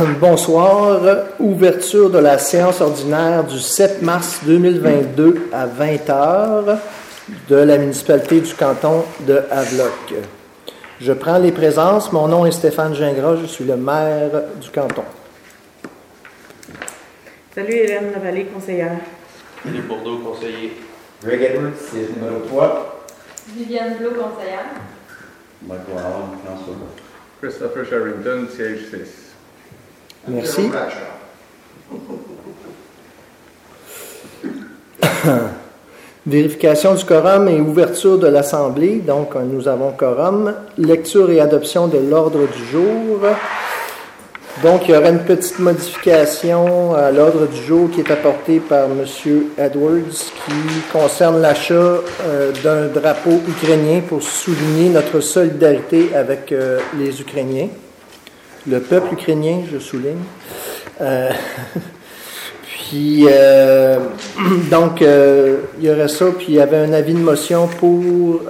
Bonsoir. Ouverture de la séance ordinaire du 7 mars 2022 à 20h de la municipalité du canton de Havelock. Je prends les présences. Mon nom est Stéphane Gingras. Je suis le maire du canton. Salut Hélène Lavallée, conseillère. Philippe Bourdeau, conseiller. Greg Edwards, siège numéro 3. Viviane Blot, conseillère. Michael Allen, François. Christopher Sherrington, siège 6. Merci. Vérification du quorum et ouverture de l'Assemblée. Donc, nous avons quorum. Lecture et adoption de l'ordre du jour. Donc, il y aura une petite modification à l'ordre du jour qui est apportée par M. Edwards qui concerne l'achat d'un drapeau ukrainien pour souligner notre solidarité avec les Ukrainiens. Le peuple ukrainien, je souligne. Puis, donc, il y aurait ça, puis il y avait un avis de motion pour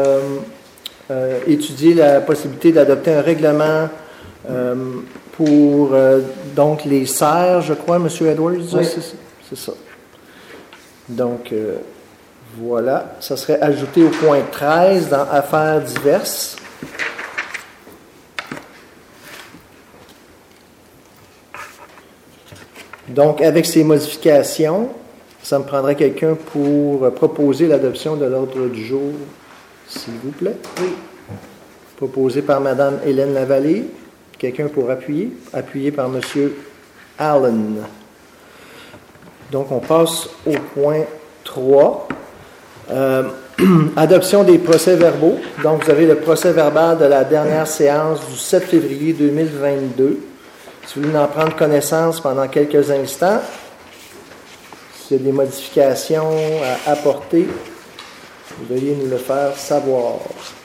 étudier la possibilité d'adopter un règlement pour donc les serres, je crois, M. Edwards, oui. C'est ça. Donc, voilà, ça serait ajouté au point 13 dans Affaires diverses. Donc, avec ces modifications, ça me prendrait quelqu'un pour proposer l'adoption de l'ordre du jour, s'il vous plaît. Oui. Proposé par Mme Hélène Lavallée. Quelqu'un pour appuyer? Appuyé par M. Allen. Donc, on passe au point 3. Adoption des procès-verbaux. Donc, vous avez le procès-verbal de la dernière séance du 7 février 2022. Si vous voulez en prendre connaissance pendant quelques instants, s'il y a des modifications à apporter, vous veuillez nous le faire savoir.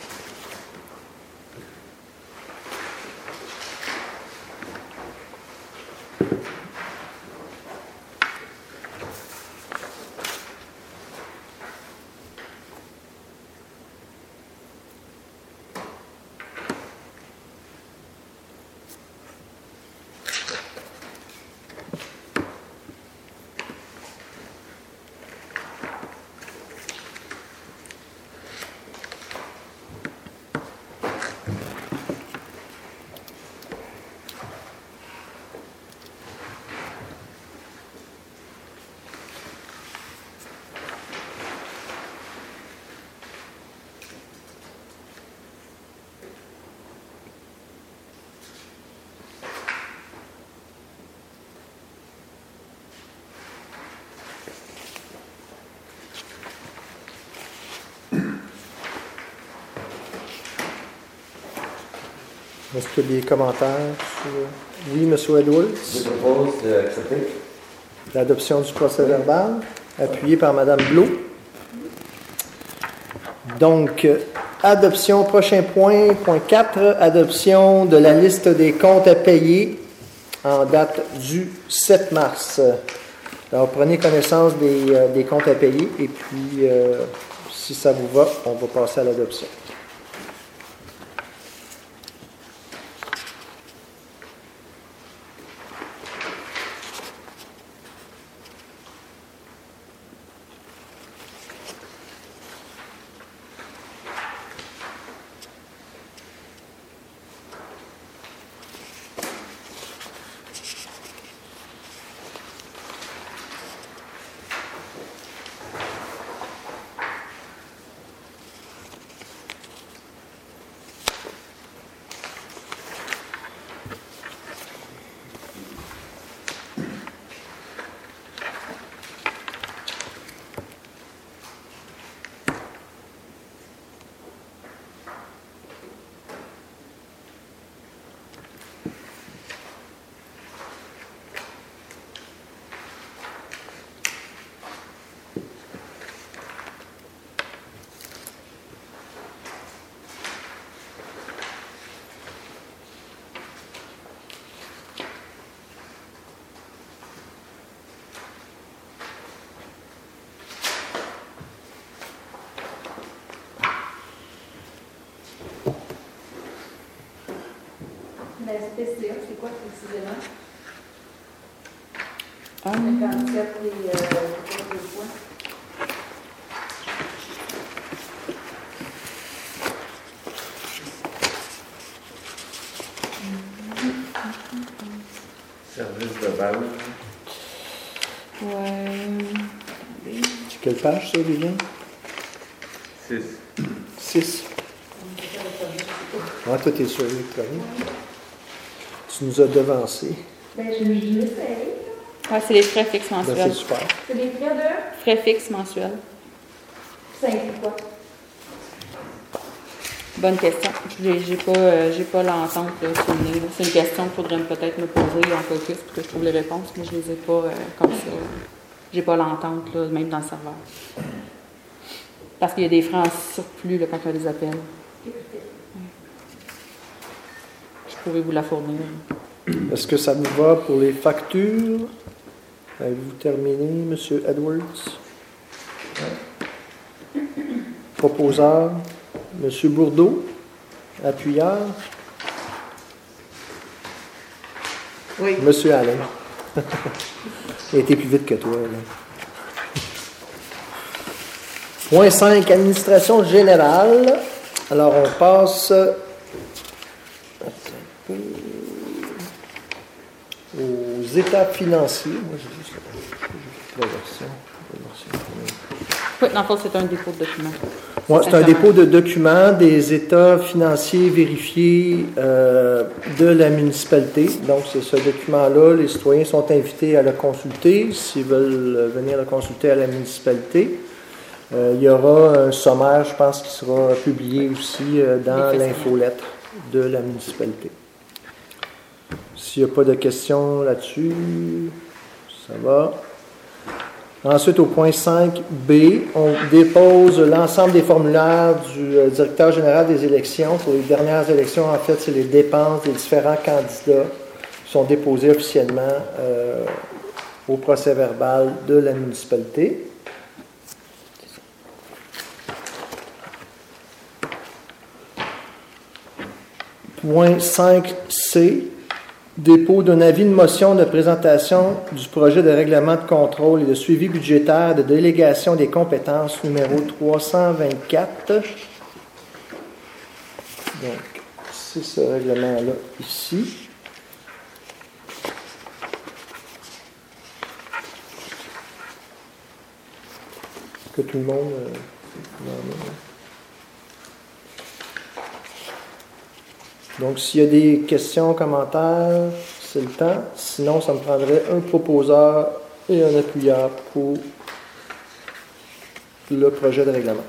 Est-ce qu'il y a des commentaires sur... Oui, M. Edwards. Je propose d'accepter. L'adoption du procès-verbal, appuyé par Mme Blot. Donc, adoption, prochain point, point 4, adoption de la liste des comptes à payer en date du 7 mars. Alors, prenez connaissance des comptes à payer et puis, si ça vous va, on va passer à l'adoption. La SPCA, c'est quoi précisément? Ah. 57 et deux points. Service de base. Ouais. C'est quelle page, ça, Viviane? 6. 6. Ah, toi, t'es sur l'électronique. Tu nous as devancé. Ben, j'essaye. Ouais, c'est les frais fixes Ben, c'est mensuels. super. C'est des frais de Frais fixes mensuels. 5 quoi? Bonne question. J'ai pas l'entente là, sur le nez, là. C'est une question qu'il faudrait peut-être me poser en focus pour que je trouve les réponses, mais je les ai pas comme ça. J'ai pas l'entente, là, même dans le serveur. Parce qu'il y a des frais en surplus là, quand on les appelle. Je pourrais vous la fournir. Est-ce que ça vous va pour les factures? Avez-vous terminé, M. Edwards? Proposeur, M. Bourdeau, appuyeur, Oui. M. Allen. Il a été plus vite que toi, là. Point 5, administration générale. Alors, on passe aux états financiers. Moi, j'ai juste la version. Oui, dans le fond, c'est un dépôt de documents. Ouais, c'est un dépôt de documents des états financiers vérifiés de la municipalité. Donc, c'est ce document-là. Les citoyens sont invités à le consulter s'ils veulent venir le consulter à la municipalité. Il y aura un sommaire, je pense, qui sera publié aussi dans l'infolettre de la municipalité. S'il n'y a pas de questions là-dessus, ça va. Ensuite, au point 5B, on dépose l'ensemble des formulaires du directeur général des élections. Pour les dernières élections, en fait, c'est les dépenses des différents candidats qui sont déposés officiellement au procès-verbal de la municipalité. Point 5C, dépôt d'un avis de motion de présentation du projet de règlement de contrôle et de suivi budgétaire de délégation des compétences numéro 324. Donc, c'est ce règlement-là ici. Que tout le monde en a. Donc, s'il y a des questions, commentaires, c'est le temps. Sinon, ça me prendrait un proposeur et un appuyeur pour le projet de règlement.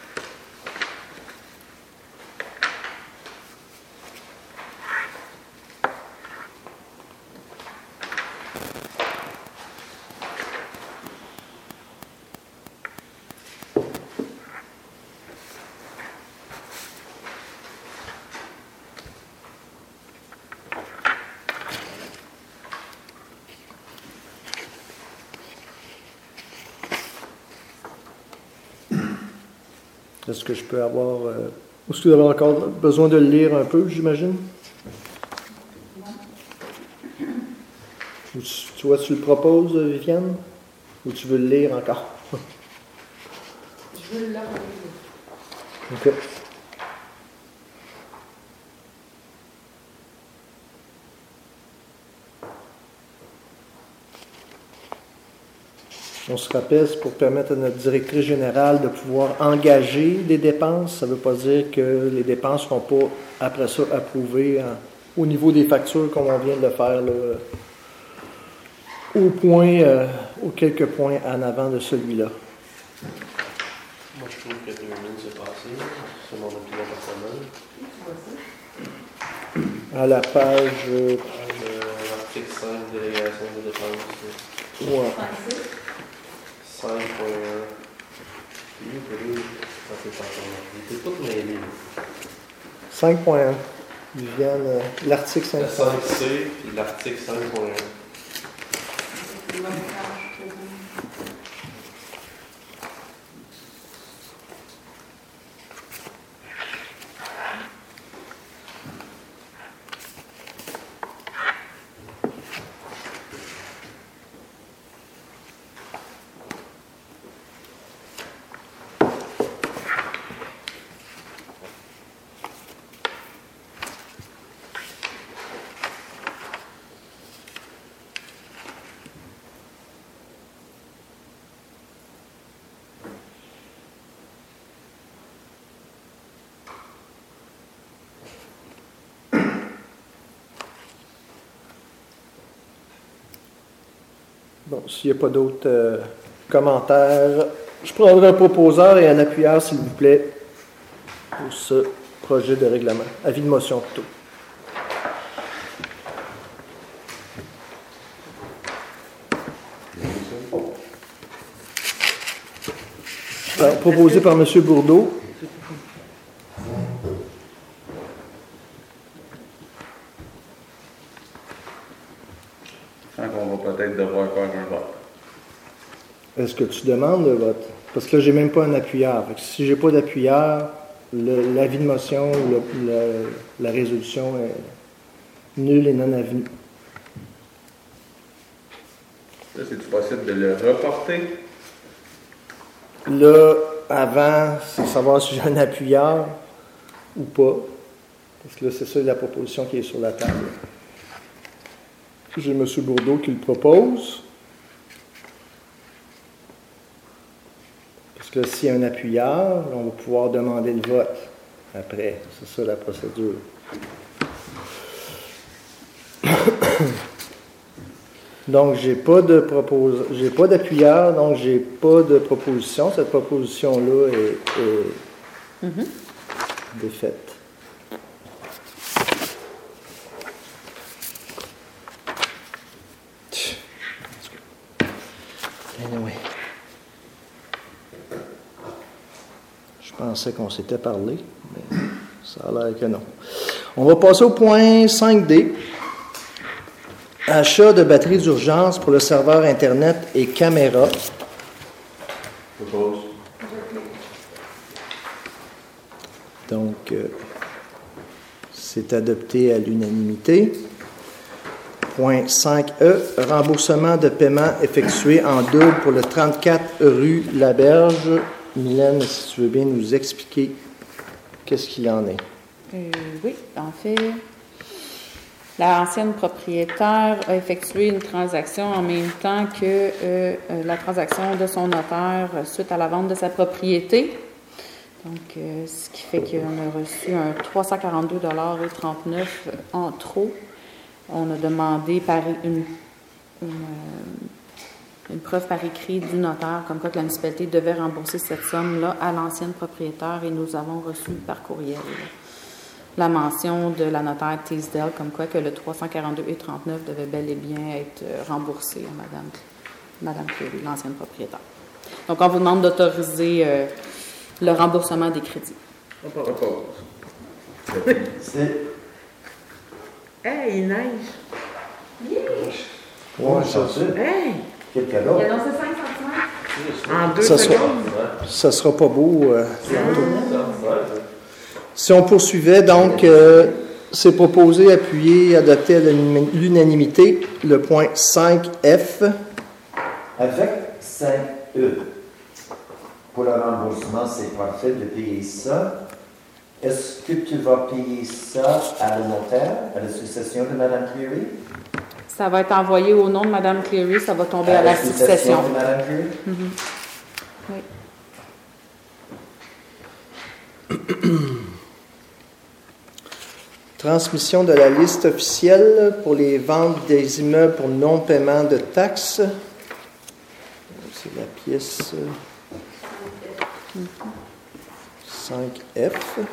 Est-ce que je peux avoir... est-ce que vous avez encore besoin de le lire un peu, j'imagine? Ou tu vois, tu le proposes, Viviane? Ou tu veux le lire encore? Je veux le lire. OK. On se rappelle, c'est pour permettre à notre directrice générale de pouvoir engager des dépenses. Ça ne veut pas dire que les dépenses ne seront pas, après ça, approuvées au niveau des factures, comme on vient de le faire, là, aux quelques points en avant de celui-là. Moi, je trouve que 2000, c'est passé. C'est mon opinion personnelle. À la page... L'article 5, délégation de dépenses. ouais. 5.1. C'est tout mêlé. 5.1. Viviane, l'article 5.1. Le 5C et l'article 5.1. Bon, s'il n'y a pas d'autres commentaires, je prendrai un proposeur et un appuyeur, s'il vous plaît, pour ce projet de règlement. Avis de motion plutôt. Proposé par M. Bourdeau. Je sens qu'on va peut-être devoir faire un vote. Est-ce que tu demandes le vote? Parce que là, j'ai même pas un appuyeur. Fait que si j'ai pas d'appuyeur, l'avis de motion ou la résolution est nulle et non avenue. Là, c'est-tu possible de le reporter? Là, avant, c'est savoir si j'ai un appuyeur ou pas. Parce que là, c'est ça la proposition qui est sur la table. J'ai M. Bourdeau qui le propose. Parce que s'il y a un appuyeur, on va pouvoir demander le vote après. C'est ça la procédure. Donc, j'ai pas d'appuyeur, donc j'ai pas de proposition. Cette proposition-là est défaite. Anyway. Je pensais qu'on s'était parlé, mais ça a l'air que non. On va passer au point 5D. Achat de batteries d'urgence pour le serveur Internet et caméra. Propose. Donc, c'est adopté à l'unanimité. Point 5E, remboursement de paiement effectué en double pour le 34 rue Laberge. Mylène, si tu veux bien nous expliquer qu'est-ce qu'il en est. Oui, en fait, l'ancienne propriétaire a effectué une transaction en même temps que la transaction de son notaire suite à la vente de sa propriété. Donc, ce qui fait qu'on a reçu un 342,39 $ en trop. On a demandé par une preuve par écrit du notaire, comme quoi que la municipalité devait rembourser cette somme-là à l'ancienne propriétaire, et nous avons reçu par courriel la mention de la notaire Teasdale, comme quoi que le 342,39 $ devait bel et bien être remboursé à Madame Cleary, l'ancienne propriétaire. Donc, on vous demande d'autoriser le remboursement des crédits. Propose. C'est Hey, il neige. ouais, ça. Hey! Quel Il cadeau. a annoncé 5 cm. En 2 Ça secondes. Ça sera pas beau. Si on poursuivait, donc, c'est proposé, appuyé, adopté à l'unanimité, le point 5F. Avec 5E, pour le remboursement, c'est parfait de payer ça. Est-ce que tu vas payer ça à le notaire, à la succession de Mme Cleary? Ça va être envoyé au nom de Mme Cleary, ça va tomber à la succession. De Mme Cleary? Oui. Transmission de la liste officielle pour les ventes des immeubles pour non-paiement de taxes. C'est la pièce 5F.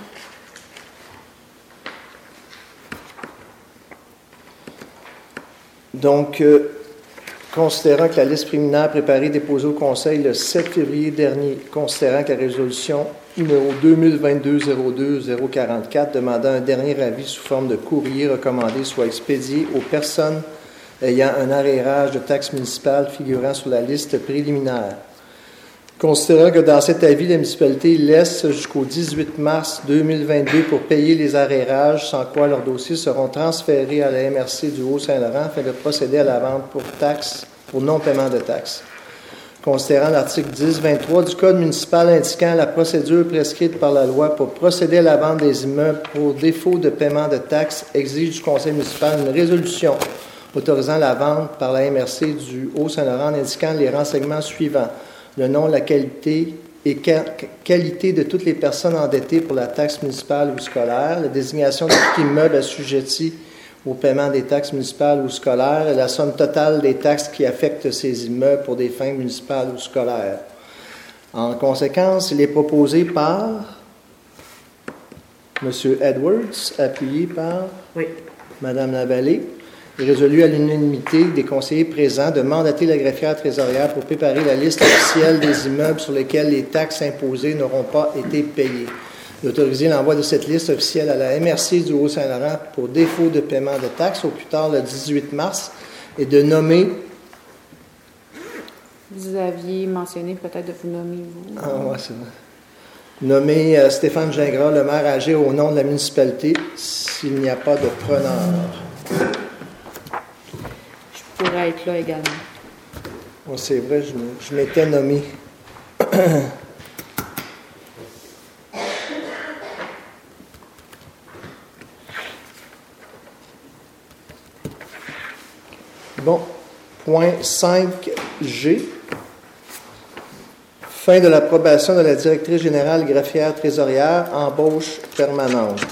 Donc, considérant que la liste préliminaire préparée déposée au Conseil le 7 février dernier, considérant que la résolution numéro 2022-02-044 demandant un dernier avis sous forme de courrier recommandé soit expédié aux personnes ayant un arrérage de taxes municipales figurant sur la liste préliminaire. Considérant que dans cet avis, la municipalité laisse jusqu'au 18 mars 2022 pour payer les arrérages, sans quoi leurs dossiers seront transférés à la MRC du Haut-Saint-Laurent afin de procéder à la vente pour non-paiement de taxes. Considérant l'article 10.23 du Code municipal indiquant la procédure prescrite par la loi pour procéder à la vente des immeubles pour défaut de paiement de taxes, exige du Conseil municipal une résolution autorisant la vente par la MRC du Haut-Saint-Laurent en indiquant les renseignements suivants. Le nom, la qualité et qualité de toutes les personnes endettées pour la taxe municipale ou scolaire, la désignation de tout immeuble assujetti au paiement des taxes municipales ou scolaires et la somme totale des taxes qui affectent ces immeubles pour des fins municipales ou scolaires. En conséquence, il est proposé par M. Edwards, appuyé par Oui. Mme Lavallée, et résolu à l'unanimité des conseillers présents de mandater la greffière trésorière pour préparer la liste officielle des immeubles sur lesquels les taxes imposées n'auront pas été payées. D'autoriser l'envoi de cette liste officielle à la MRC du Haut-Saint-Laurent pour défaut de paiement de taxes au plus tard le 18 mars et de nommer... Vous aviez mentionné peut-être de vous nommer, vous. Ah ouais, c'est vrai. Nommer Stéphane Gingras, le maire, à agir au nom de la municipalité s'il n'y a pas de preneur. Je pourrais être là également. Ouais, c'est vrai, je m'étais nommé. Bon, point 5G. Fin de l'approbation de la directrice générale greffière trésorière, embauche permanente.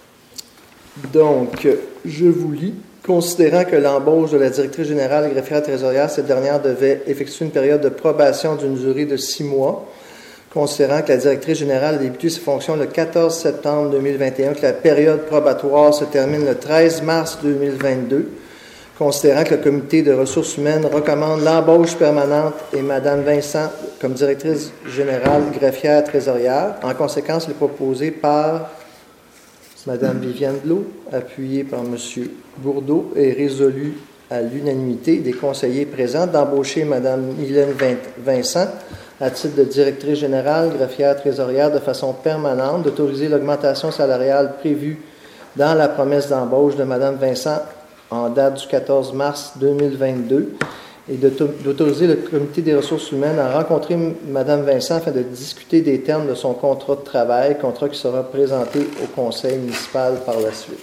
Donc, je vous lis. Considérant que l'embauche de la directrice générale greffière trésorière, cette dernière devait effectuer une période de probation d'une durée de 6 mois, considérant que la directrice générale a débuté ses fonctions le 14 septembre 2021, que la période probatoire se termine le 13 mars 2022, considérant que le comité de ressources humaines recommande l'embauche permanente et Mme Vincent comme directrice générale greffière trésorière. En conséquence, il est proposé par Mme Viviane Blot, appuyée par M. Bourdeau et résolu à l'unanimité des conseillers présents d'embaucher Mme Mylène Vincent à titre de directrice générale greffière trésorière de façon permanente, d'autoriser l'augmentation salariale prévue dans la promesse d'embauche de Mme Vincent en date du 14 mars 2022 et d'autoriser le comité des ressources humaines à rencontrer Mme Vincent afin de discuter des termes de son contrat de travail, contrat qui sera présenté au conseil municipal par la suite.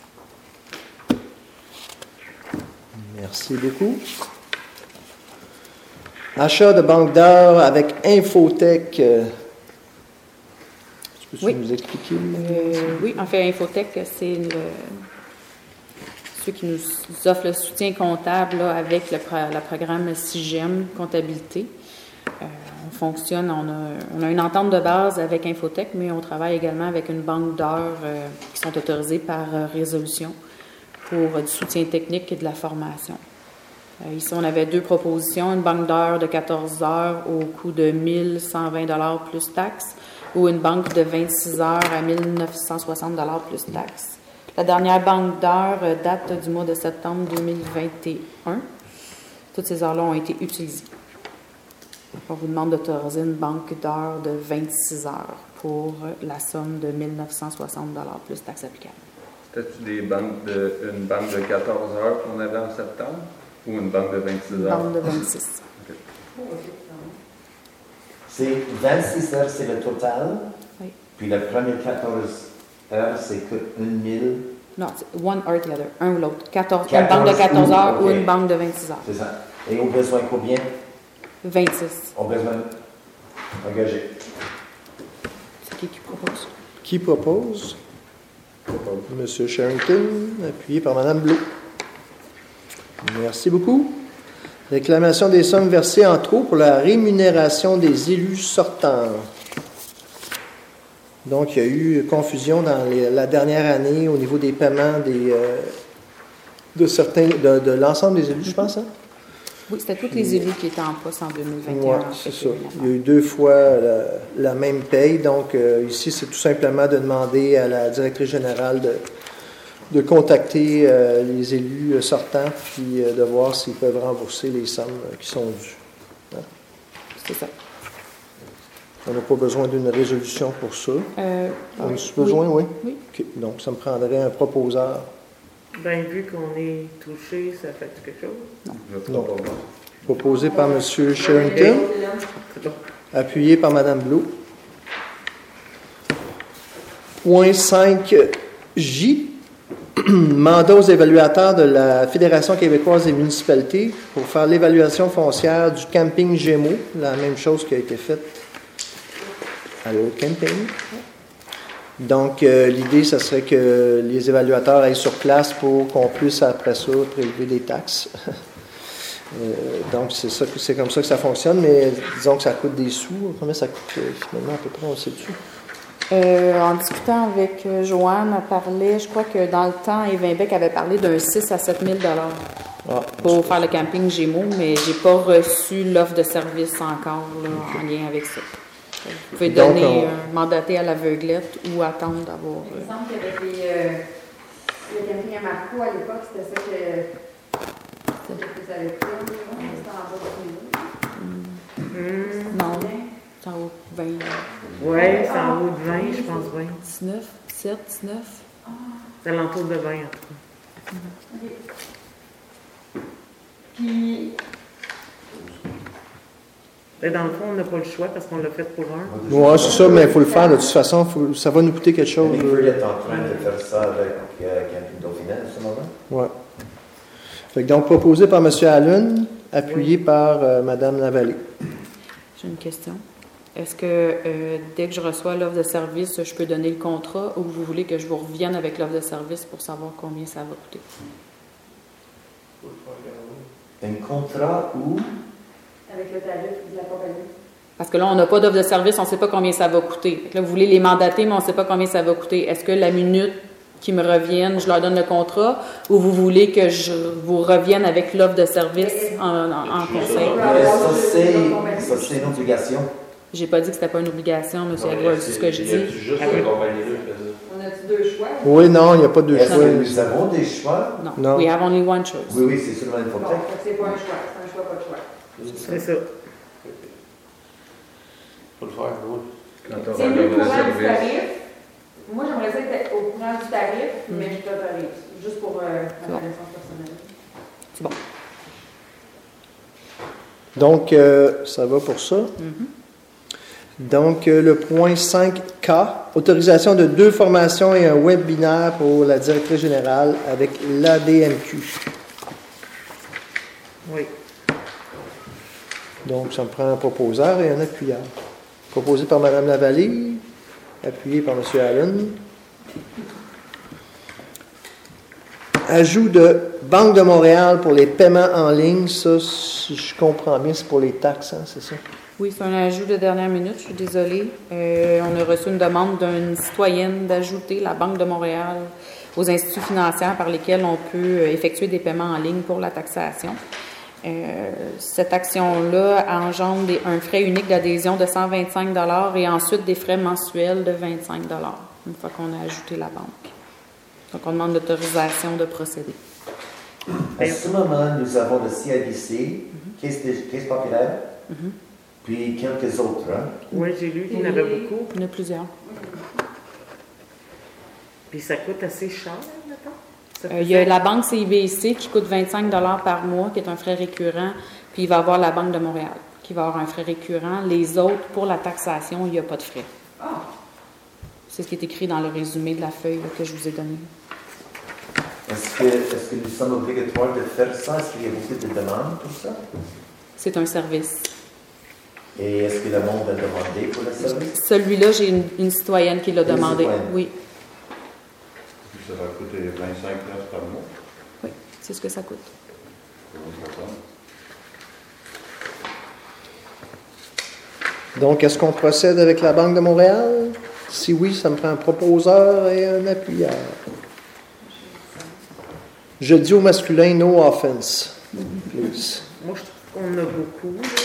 Merci beaucoup. Achat de banque d'heures avec Infotech. Peux-tu nous expliquer? Oui, en fait, Infotech, c'est ceux qui nous offrent le soutien comptable là, avec le programme SIGEM comptabilité. On fonctionne, on a une entente de base avec Infotech, mais on travaille également avec une banque d'heures qui sont autorisées par résolution pour du soutien technique et de la formation. Ici, on avait 2 propositions, une banque d'heures de 14 heures au coût de 1 120 $ plus taxes ou une banque de 26 heures à 1 960 $ plus taxes. La dernière banque d'heures date du mois de septembre 2021. Toutes ces heures-là ont été utilisées. On vous demande d'autoriser une banque d'heures de 26 heures pour la somme de 1 960 $ plus taxes applicables. C'était-tu une banque de 14 heures qu'on avait en septembre ou une banque de 26 heures? Une banque de 26. Okay. C'est 26 heures, c'est le total. Oui. Puis la première 14 heures, c'est que 1000. Non, c'est one or the other, un ou l'autre. Une banque de 14 heures ou une banque de 26 heures. C'est ça. Et on a besoin de combien? 26. On a besoin d'engager. C'est qui propose? Qui propose? M. Sherrington, appuyé par Mme Blot. Merci beaucoup. Réclamation des sommes versées en trop pour la rémunération des élus sortants. Donc, il y a eu confusion dans la dernière année au niveau des paiements de l'ensemble des élus, je pense. Hein? Oui, c'était tous les élus qui étaient en poste en 2021. Oui, c'est ça. Il y a eu 2 fois la même paye. Donc, ici, c'est tout simplement de demander à la directrice générale de contacter les élus sortants puis de voir s'ils peuvent rembourser les sommes qui sont dues. Hein? C'est ça. On n'a pas besoin d'une résolution pour ça. On a besoin, oui? Oui. Okay. Donc, ça me prendrait un proposeur. Bien, vu qu'on est touché, ça fait quelque chose? Non. Proposé par M. Sherrington, appuyé par Mme Blot. Point 5J. Mandat aux évaluateurs de la Fédération québécoise des municipalités pour faire l'évaluation foncière du camping Gémeaux, la même chose qui a été faite à l'autre camping. Donc, l'idée, ce serait que les évaluateurs aillent sur place pour qu'on puisse, après ça, prélever des taxes. Donc, c'est comme ça que ça fonctionne, mais disons que ça coûte des sous. Combien ça coûte finalement à peu près, on le sait-tu? En discutant avec Joanne, elle parlait, je crois que dans le temps, Evinbec avait parlé d'un 6 à 7 000 pour faire le camping Gémeaux, mais j'ai pas reçu l'offre de service encore là, en lien avec ça. Vous pouvez donner, mandater à l'aveuglette ou attendre d'avoir... Il me semble qu'avec le camping à Marco, à l'époque, c'était ça que ça avait fait. C'était en bas de Non, c'est en haut de 20. Oui, c'est en haut de 20, je pense 20. 19, 17, 19. C'est alentour de 20 en tout cas. OK. Puis, Et dans le fond, on n'a pas le choix parce qu'on l'a fait pour un. Oui, c'est ça, mais il faut le faire de toute façon. Ça va nous coûter quelque chose. Nick est en train de faire ça avec Camping Dauphinet à ce moment. Oui. Fait que donc, proposé par M. Allen, appuyé par Mme Lavallée. J'ai une question. Est-ce que dès que je reçois l'offre de service, je peux donner le contrat ou vous voulez que je vous revienne avec l'offre de service pour savoir combien ça va coûter? Un contrat où avec le tarif de la compagnie. Parce que là, on n'a pas d'offre de service, on ne sait pas combien ça va coûter. Fait que là, vous voulez les mandater, mais on ne sait pas combien ça va coûter. Est-ce que la minute qu'ils me reviennent, je leur donne le contrat ou vous voulez que je vous revienne avec l'offre de service en conseil? Ça, c'est une obligation. J'ai pas dit que c'était pas une obligation, M. Edwards, c'est ce que je dis. Juste la compagnie là qui fait ça. On a-tu deux choix? Oui, non, il n'y a pas de Est-ce choix. que nous avons des choix? Non. Non. We have only one choice. Oui, oui, c'est seulement une Bon, hypothèque. fait que c'est pas un choix. C'est un choix, pas de choix. C'est ça. Faut le faire, oui. Quand on C'est va mieux l'offre au de courant du service. tarif. Moi, j'aimerais ça être au courant du tarif, mais je t'autorise. Juste pour ma bon. connaissance personnelle. C'est bon. Donc, ça va pour ça. Donc, le point 5K, autorisation de 2 formations et un webinaire pour la directrice générale avec l'ADMQ. Oui. Donc, ça me prend un proposeur et un appuyeur. Proposé par Mme Lavallée, appuyé par M. Allen. Ajout de Banque de Montréal pour les paiements en ligne. Ça, si je comprends bien, c'est pour les taxes, hein, c'est ça? Oui, c'est un ajout de dernière minute, je suis désolée. On a reçu une demande d'une citoyenne d'ajouter la Banque de Montréal aux instituts financiers par lesquels on peut effectuer des paiements en ligne pour la taxation. Cette action-là engendre un frais unique d'adhésion de 125 $ et ensuite des frais mensuels de 25 $ une fois qu'on a ajouté la banque. Donc, on demande l'autorisation de procéder. À ce moment, nous avons le CIBC, Caisse populaire, puis quelques autres. Hein? Oui, j'ai lu qu'il y en avait beaucoup. Il y en a plusieurs. Puis ça coûte assez cher, mettons. Ça Il y a la banque CIBC qui coûte 25 $ par mois, qui est un frais récurrent, puis il va y avoir la Banque de Montréal qui va avoir un frais récurrent. Les autres, pour la taxation, il n'y a pas de frais. C'est ce qui est écrit dans le résumé de la feuille là, que je vous ai donnée. Est-ce que nous sommes obligatoires de faire ça? Est-ce qu'il y a beaucoup de demandes pour ça? C'est un service. Et est-ce que le monde a demandé pour le service? Celui-là, j'ai une citoyenne qui l'a Une demandé. citoyenne. Oui, Puis ça va coûter 25 $ par mois. oui, c'est ce que ça coûte. Donc, est-ce qu'on procède avec la Banque de Montréal? Si oui, ça me prend un proposeur et un appuyeur. Je dis au masculin, no offense. Please. Moi, je trouve qu'on a beaucoup. Là.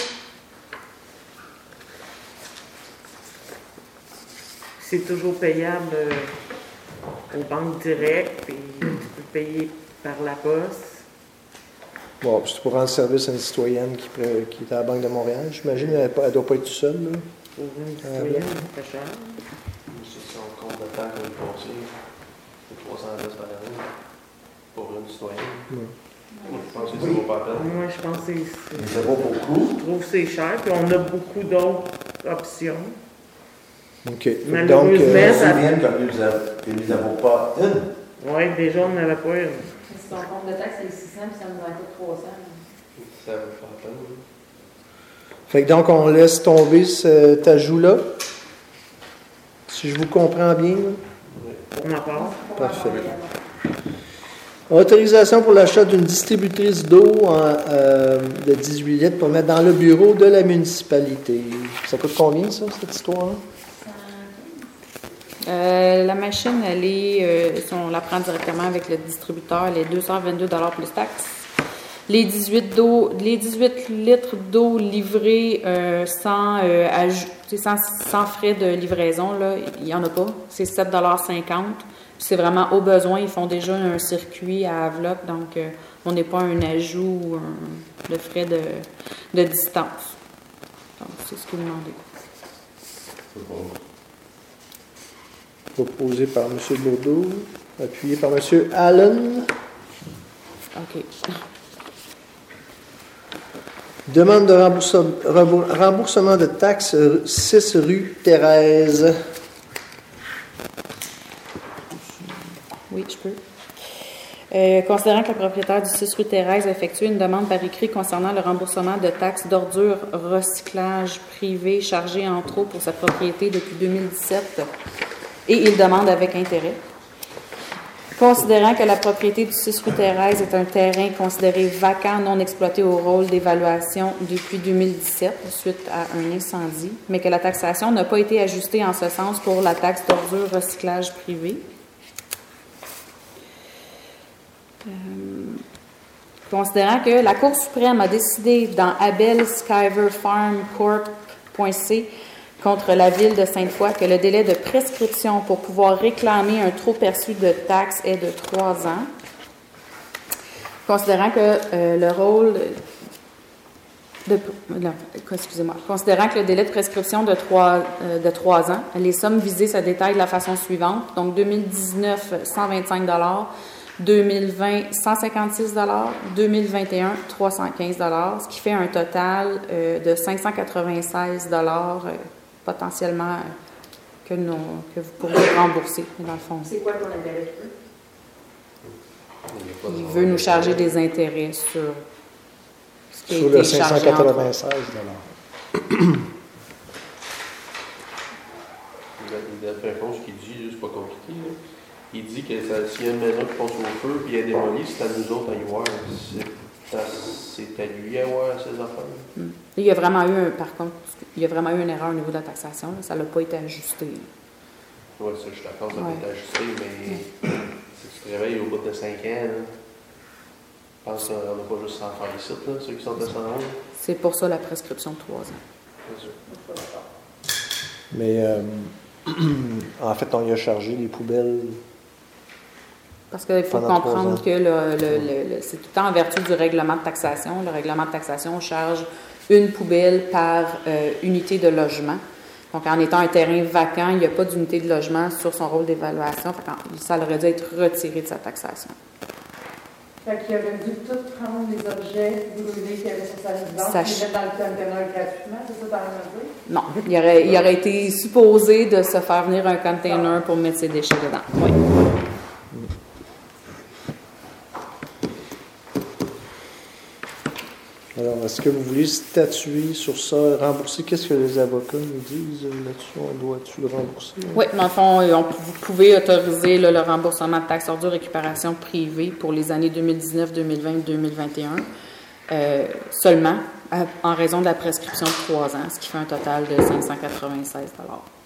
C'est toujours payable aux banques directes, puis tu peux payer par la poste. Bon, puis c'est pour rendre service à une citoyenne qui est à la Banque de Montréal. J'imagine qu'elle ne doit pas être toute seule. Là. Pour une citoyenne, c'est cher. Si on compte le temps qu'on est passé, c'est 300 $ par année pour une citoyenne. Oui. Moi, je pense que ça vaut pas la peine. Moi, je pense que Nous avons beaucoup. je trouve que c'est cher, puis on a beaucoup d'autres options. OK. Malheureusement, Donc, Je me ça- souviens que nous n'avons pas une. Oui, déjà, on n'avait pas une. Si ton compte de taxe est 600, puis ça nous en coûte 300. Ça vaut pas la peine. Oui. fait que donc, on laisse tomber cet ajout-là. Si Si je vous comprends bien. Là. Pour ma part. Parfait. Autorisation pour l'achat d'une distributrice d'eau de 18 litres pour mettre dans le bureau de la municipalité. Ça coûte combien, ça, cette histoire-là? La machine, elle est, si on la prend directement avec le distributeur, elle est 222 $ plus taxes. Les 18 litres d'eau livrés sans frais de livraison, là, il n'y en a pas. C'est 7,50 $. C'est vraiment au besoin. Ils font déjà un circuit à enveloppe, donc on n'est pas un ajout ou de frais de distance. Donc, c'est ce qu'ils demandaient. Proposé par M. Bourdeau, appuyé par M. Allen. OK. Demande de remboursement de taxes 6 rue Thérèse. Oui, je peux. Considérant que le propriétaire du 6 rue Thérèse a effectué une demande par écrit concernant le remboursement de taxes d'ordures recyclage privé chargées en trop pour sa propriété depuis 2017 et il demande avec intérêt. Considérant que la propriété du 6 rue Thérèse est un terrain considéré vacant, non exploité au rôle d'évaluation depuis 2017 suite à un incendie, mais que la taxation n'a pas été ajustée en ce sens pour la taxe d'ordures recyclage privé. Considérant que la Cour suprême a décidé dans Abel Skyver Farm Corp.c contre la ville de Sainte-Foy que le délai de prescription pour pouvoir réclamer un trop perçu de taxes est de 3 ans. Considérant que considérant que le délai de prescription de 3 ans, les sommes visées se détaillent de la façon suivante. Donc 2019, 125 $, 2020, 156 $, 2021, 315 $, ce qui fait un total de 596 $ potentiellement que vous pourriez rembourser, dans le fond. C'est quoi ton intérêt? Il veut nous charger des intérêts sur ce qui a Sur été le chargé 596 $. D'après fond, ce qu'il dit, c'est pas compliqué. Là. Il dit que s'il y a une maison qui passe au feu et elle est démolie, c'est à nous autres à y voir. C'est à lui à voir ses affaires. Il y a vraiment eu, par contre, il y a vraiment eu une erreur au niveau de la taxation. Là. Ça n'a pas été ajusté. Oui, ça, je suis d'accord, ça peut être ajusté, mais si tu te réveilles au bout de 5 ans, là, je pense qu'on n'a pas juste 100 faire ici, là, ceux qui sont à 111. C'est pour ça la prescription de 3 ans. C'est sûr. Mais en fait, on y a chargé les poubelles. Parce qu'il faut Pendant comprendre 3 ans. que c'est tout le temps en vertu du règlement de taxation. Le règlement de taxation charge une poubelle par unité de logement. Donc, en étant un terrain vacant, il n'y a pas d'unité de logement sur son rôle d'évaluation. Ça aurait dû être retiré de sa taxation. Fait qu'il aurait dû tout prendre les objets brûlés qu'il y avait sur sa résidence et les mettre dans le conteneur gratuitement, c'est ça que tu as dire? Non, il aurait été supposé de se faire venir un container pour mettre ses déchets dedans. Oui. Alors, est-ce que vous voulez statuer sur ça, rembourser? Qu'est-ce que les avocats nous disent là-dessus? On doit-tu le rembourser? Oui, dans le fond, vous pouvez autoriser le remboursement de taxes ordures récupération privée pour les années 2019, 2020, 2021, seulement en raison de la prescription de 3 ans, ce qui fait un total de 596 $.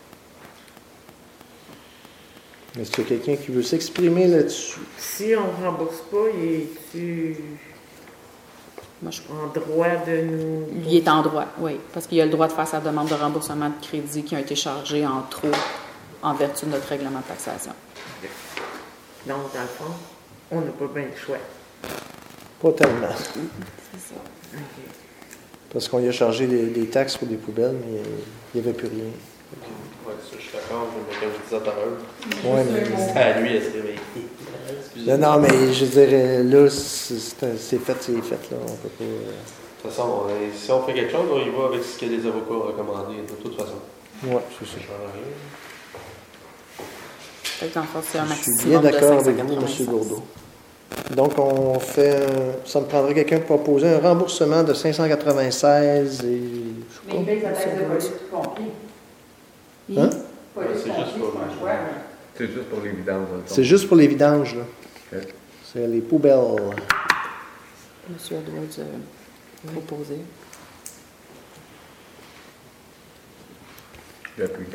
Est-ce qu'il y a quelqu'un qui veut s'exprimer là-dessus? Si on ne rembourse pas, es-tu Moi, je en droit de nous... Il est en droit, oui, parce qu'il a le droit de faire sa demande de remboursement de crédit qui a été chargé en trop en vertu de notre règlement de taxation. Donc, dans le fond, on n'a pas bien le choix. Pas tellement. C'est ça. OK. Parce qu'on y a chargé des taxes pour des poubelles, mais il n'y avait plus rien. Oui, ça, je suis d'accord, mais comme je disais tout à l'heure, Ouais, mais... c'est à lui à se réveiller. Non, mais je dirais, là, c'est fait, là. On peut pas... De toute façon, si on fait quelque chose, on y va avec ce que les avocats ont recommandé, de toute façon. Ouais, c'est ça. Ça ne change rien. Fait que dans le fond, c'est un Je suis maximum bien de d'accord avec vous, 596. M. Gourdeau. Donc, on fait... ça me prendrait quelqu'un pour proposer un remboursement de 596 et... Mais il paye sa taxe de police tout compris. Hein? Police C'est juste compris, pour C'est juste pour les vidanges. dans le fond. C'est juste pour les vidanges, là. Ok. C'est les poubelles. Monsieur Edwards proposé. J'appuie.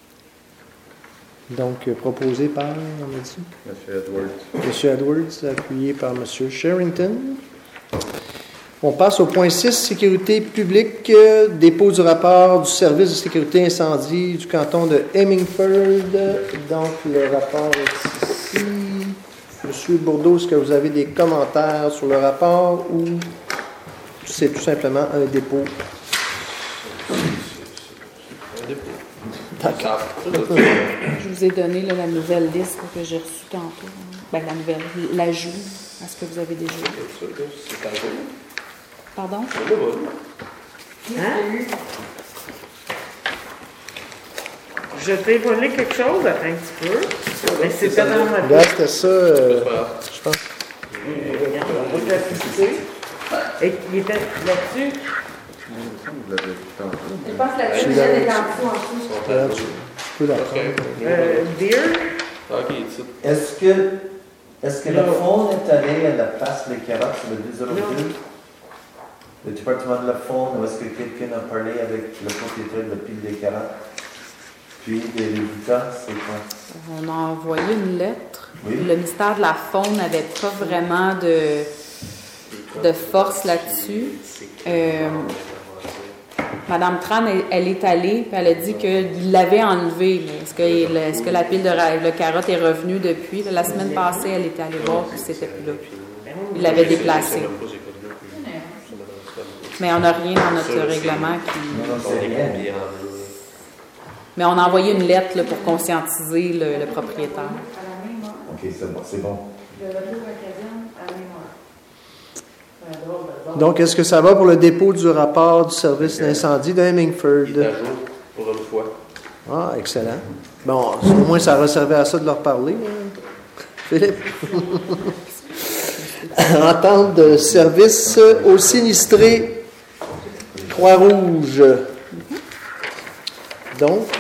Donc, proposé par, on m'a dit, Monsieur Edwards. M. Edwards, appuyé par M. Sherrington. On passe au point 6, sécurité publique, dépôt du rapport du service de sécurité incendie du canton de Hemingford. Donc, le rapport est ici. M. Bourdeau, est-ce que vous avez des commentaires sur le rapport ou c'est tout simplement un dépôt? Un dépôt. D'accord. Je vous ai donné là, la nouvelle liste que j'ai reçue tantôt. Ben, la nouvelle, l'ajout à ce que vous avez déjà. C'est un jour. Pardon? C'est le vol. Hein? Je t'ai volé quelque chose, attends un petit peu. Mais c'était dans ma Là, c'était ça, je pense. Regarde, on va l'afficher. Et il était là-dessus. Vous l'avez dit tantôt. Je pense que la Je suis cuisine est là. en dessous, en dessous. Là, tu peux la prendre. Beer. Ok, ici. Est-ce que le fonds est allé à la place des carottes sur le 202? Le département de la faune, ou est-ce que quelqu'un a parlé avec le propriétaire de la pile des carottes? Puis des résultats, c'est quoi? On a envoyé une lettre. Oui. Le ministère de la Faune n'avait pas vraiment de force là-dessus. Madame Tran, elle est allée, puis elle a dit qu'il l'avait enlevé. Mais est-ce que la pile de carottes est revenue depuis? La semaine passée, elle était allée voir, puis c'était plus là. Il l'avait déplacé. Mais on n'a rien dans notre règlement qui... Non, c'est rien. Mais on a envoyé une lettre là, pour conscientiser le propriétaire. À la même heure. Ok, c'est bon. Le retour acadien à la même heure. Donc, est-ce que ça va pour le dépôt du rapport du service d'incendie de Hemingford? Il est à jour pour une fois. Ah, excellent. Bon, au moins, ça va servir à ça de leur parler. Hein. Philippe? Entente de service aux sinistrés Croix-Rouge. Donc,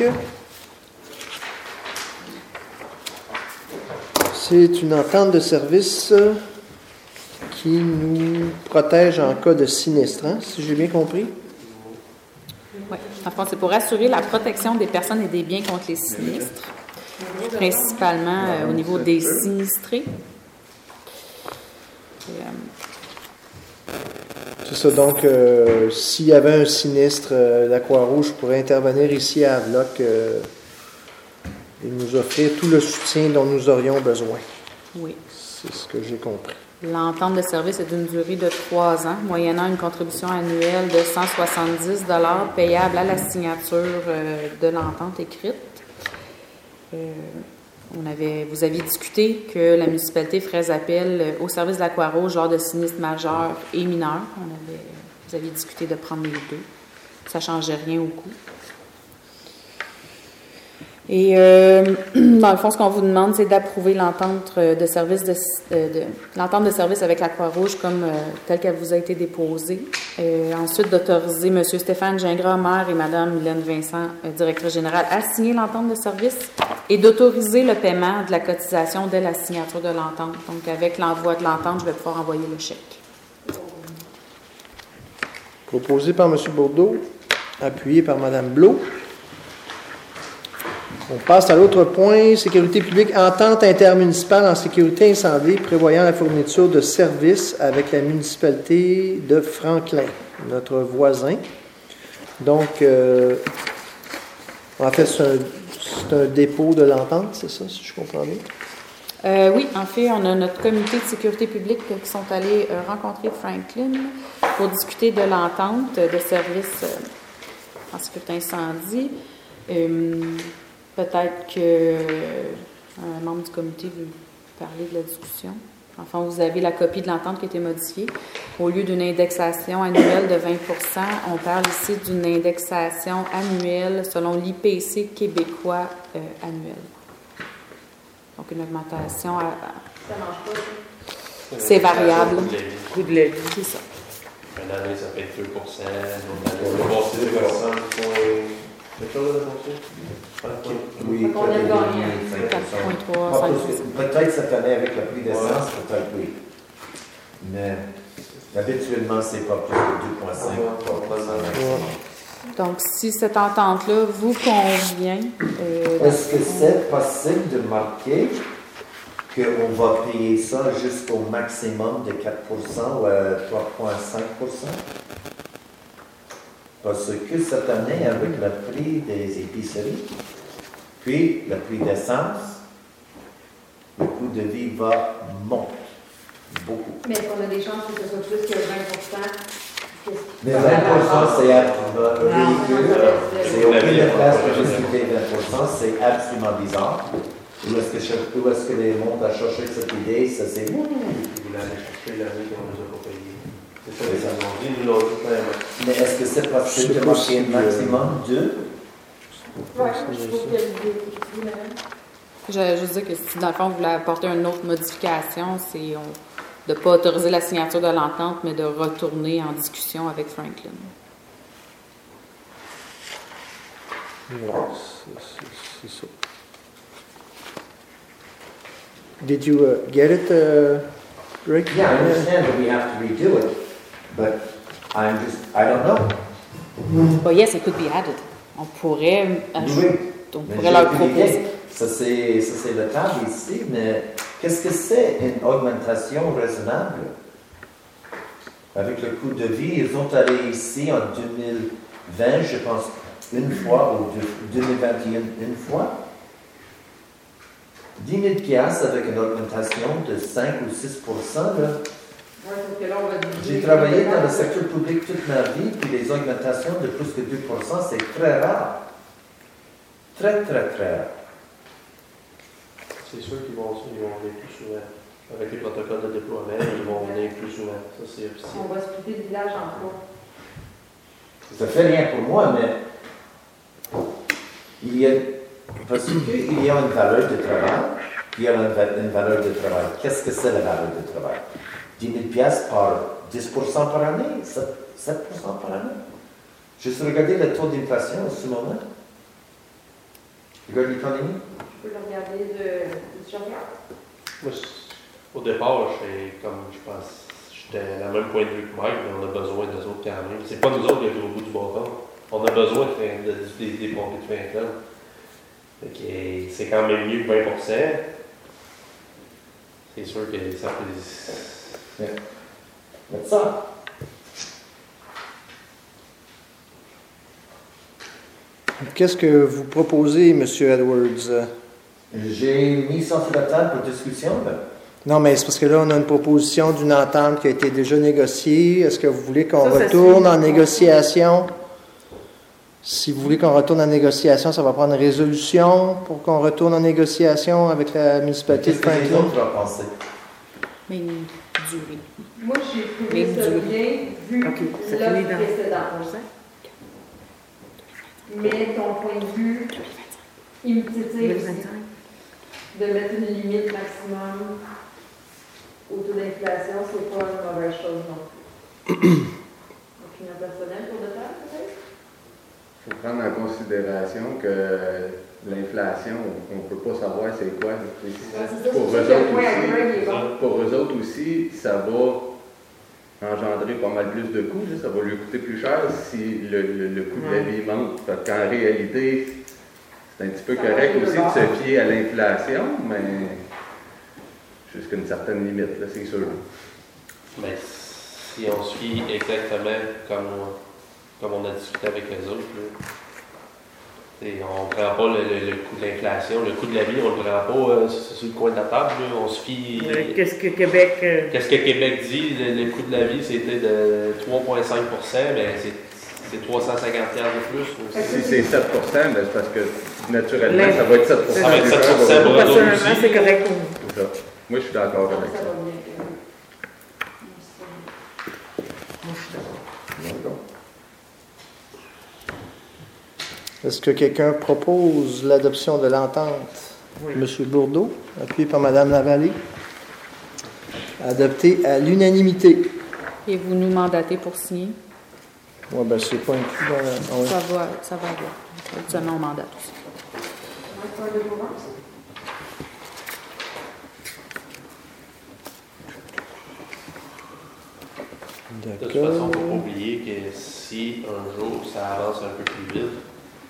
c'est une entente de service qui nous protège en cas de sinistre, hein, si j'ai bien compris. Oui. En fait, c'est pour assurer la protection des personnes et des biens contre les sinistres, principalement au niveau des sinistrés. C'est ça, donc, s'il y avait un sinistre, la Croix-Rouge pourrait intervenir ici à Havelock et nous offrir tout le soutien dont nous aurions besoin. Oui. C'est ce que j'ai compris. L'entente de service est d'une durée de 3 ans, moyennant une contribution annuelle de 170 $ payable à la signature de l'entente écrite. Vous aviez discuté que la municipalité ferait appel au service de la Croix-Rouge lors de sinistres majeurs et mineurs. Vous aviez discuté de prendre les deux. Ça ne changeait rien au coût. Et dans le fond, ce qu'on vous demande, c'est d'approuver l'entente de service l'entente de service avec la Croix-Rouge comme telle qu'elle vous a été déposée. Ensuite, d'autoriser M. Stéphane Gingras, maire, et Mme Hélène Vincent, directrice générale, à signer l'entente de service et d'autoriser le paiement de la cotisation dès la signature de l'entente. Donc, avec l'envoi de l'entente, je vais pouvoir envoyer le chèque. Proposé par M. Bourdeau, appuyé par Mme Blot. On passe à l'autre point, sécurité publique, entente intermunicipale en sécurité incendie prévoyant la fourniture de services avec la municipalité de Franklin, notre voisin. Donc, en fait, c'est un dépôt de l'entente, c'est ça, si je comprends bien? Oui, en fait, on a notre comité de sécurité publique qui sont allés rencontrer Franklin pour discuter de l'entente de services en sécurité incendie. Peut-être qu'un membre du comité veut parler de la discussion. Enfin, vous avez la copie de l'entente qui a été modifiée. Au lieu d'une indexation annuelle de 20 %, on parle ici d'une indexation annuelle selon l'IPC québécois annuel. Donc, une augmentation à... Ça ne marche pas, ça. C'est variable. Coût de la vie. C'est ça. Une année, ça fait 2 %. Une année, ça va passer 2 %. Quelque chose à penser? Oui, Fait qu'on a gagné 4,3, Ah, 5. peut-être cette année avec le prix d'essence, peut-être oui. Mais habituellement, c'est pas plus de 2,5. Donc, si cette entente-là vous convient, Est-ce que c'est possible de marquer qu'on va payer ça jusqu'au maximum de 4% ou à 3,5%? Parce que cette année, avec le prix des épiceries, puis le prix d'essence, le coût de vie va monter beaucoup. Mais est-ce qu'on a des chances que ce soit plus que 20%? Mais 20%, c'est ridicule. C'est aucune place que justifier 20%, c'est absolument bizarre. Où est-ce que les mondes à chercher cette idée? Ça, c'est Ils voulaient aller chercher l'année qu'on ne nous a pas payé. C'est ça, les ont dit, nous l'ont dit clairement. Mais est-ce que c'est possible de marquer un maximum de? Ouais, je trouve qu'il y a l'idée. je dis que si dans le fond vous voulez apporter une autre modification, c'est de ne pas autoriser la signature de l'entente, mais de retourner en discussion avec Franklin. Ouais, c'est ça. Did you get it, Rick? Yeah, I understand that we have to redo it, but I don't know. But yes, it could be added. On pourrait, Oui. on Mais pourrait j'ai leur aucune proposer. idée. Ça, c'est le table ici, mais qu'est-ce que c'est une augmentation raisonnable? Avec le coût de vie, ils ont allé ici en 2020, je pense, une fois, ou 2021, une fois. 10 000 piastres avec une augmentation de 5 ou 6 là. Ouais, sauf que là, on va J'ai travaillé dans le secteur public toute ma vie, puis les augmentations de plus que 2 c'est très rare. Très, très, très rare. C'est sûr qu'ils vont venir plus souvent. Avec les protocoles de déploiement, ils vont venir plus souvent. Ça, c'est officiel. On va splitter le village en trois. Ça fait rien pour moi, mais parce qu'il y a une valeur de travail, puis il y a une valeur de travail. Qu'est-ce que c'est la valeur de travail? 10 000 piastres par 10% par année, 7% par année. Juste regarder le taux d'inflation en ce moment. Regarde l'économie. Je peux le regarder du chariot. Moi, au départ, je pense, j'étais à la même point de vue que Mike, mais on a besoin d'eux autres quand même. C'est pas nous autres qui sommes au bout du bâton. On a besoin des pompiers de Franklin. C'est quand même mieux que 20%. C'est sûr que ça peut... Mais ça. Qu'est-ce que vous proposez, M. Edwards? J'ai mis ça sur la table pour discussion. Là. Non, mais c'est parce que là, on a une proposition d'une entente qui a été déjà négociée. Est-ce que vous voulez qu'on Ça retourne suit. en négociation? Si vous voulez qu'on retourne en négociation, ça va prendre une résolution pour qu'on retourne en négociation avec la municipalité de Qu'est-ce que les Franklin. autres vont penser? Mais une durée. Moi, j'ai trouvé Mais ça du- bien vu Ok, ça l'offre finit dans- précédente. Mais ton point de vue, il me titille aussi 2025. de mettre une limite maximum au taux d'inflation, c'est pas une mauvaise chose non plus. Opinion personnelle pour de table, peut-être? Il faut prendre en considération que l'inflation, on ne peut pas savoir c'est quoi. C'est ça, Pour c'est eux sûr que le autres point à aussi, Greg est bon. pour eux autres aussi, ça va engendrer pas mal plus de coûts. Là. Ça va lui coûter plus cher si le coût de la vie monte. Fait qu'en réalité, c'est un petit peu Ça correct va aussi de de se fier à l'inflation, mais jusqu'à une certaine limite, là, c'est sûr. Mais si on se fie exactement comme on a discuté avec les autres, là, et on ne prend pas le coût de l'inflation, le coût de la vie, on ne le prend pas sur le coin de la table. Là, on se fie. Qu'est-ce que Québec... Qu'est-ce que Québec dit? Le coût de la vie, c'était de 3,5 mais c'est 350 de plus. Si c'est 7 ben, c'est parce que naturellement, ça va être 7 Ça va être 7 plus cher. pour eux autres Personnellement, aussi. c'est correct pour nous. C'est ça. Moi, je suis d'accord avec Ça ça. va bien. Moi, je suis d'accord. Est-ce que quelqu'un propose l'adoption de l'entente? Oui. M. Bourdeau, appuyé par Mme Lavallée. Adopté à l'unanimité. Et vous nous mandatez pour signer? Oui, ben c'est pas inclus dans la. Ah ouais. Ça va avoir. Habituellement, on mandate aussi. De toute façon, il ne faut pas oublier que si un jour ça avance un peu plus vite,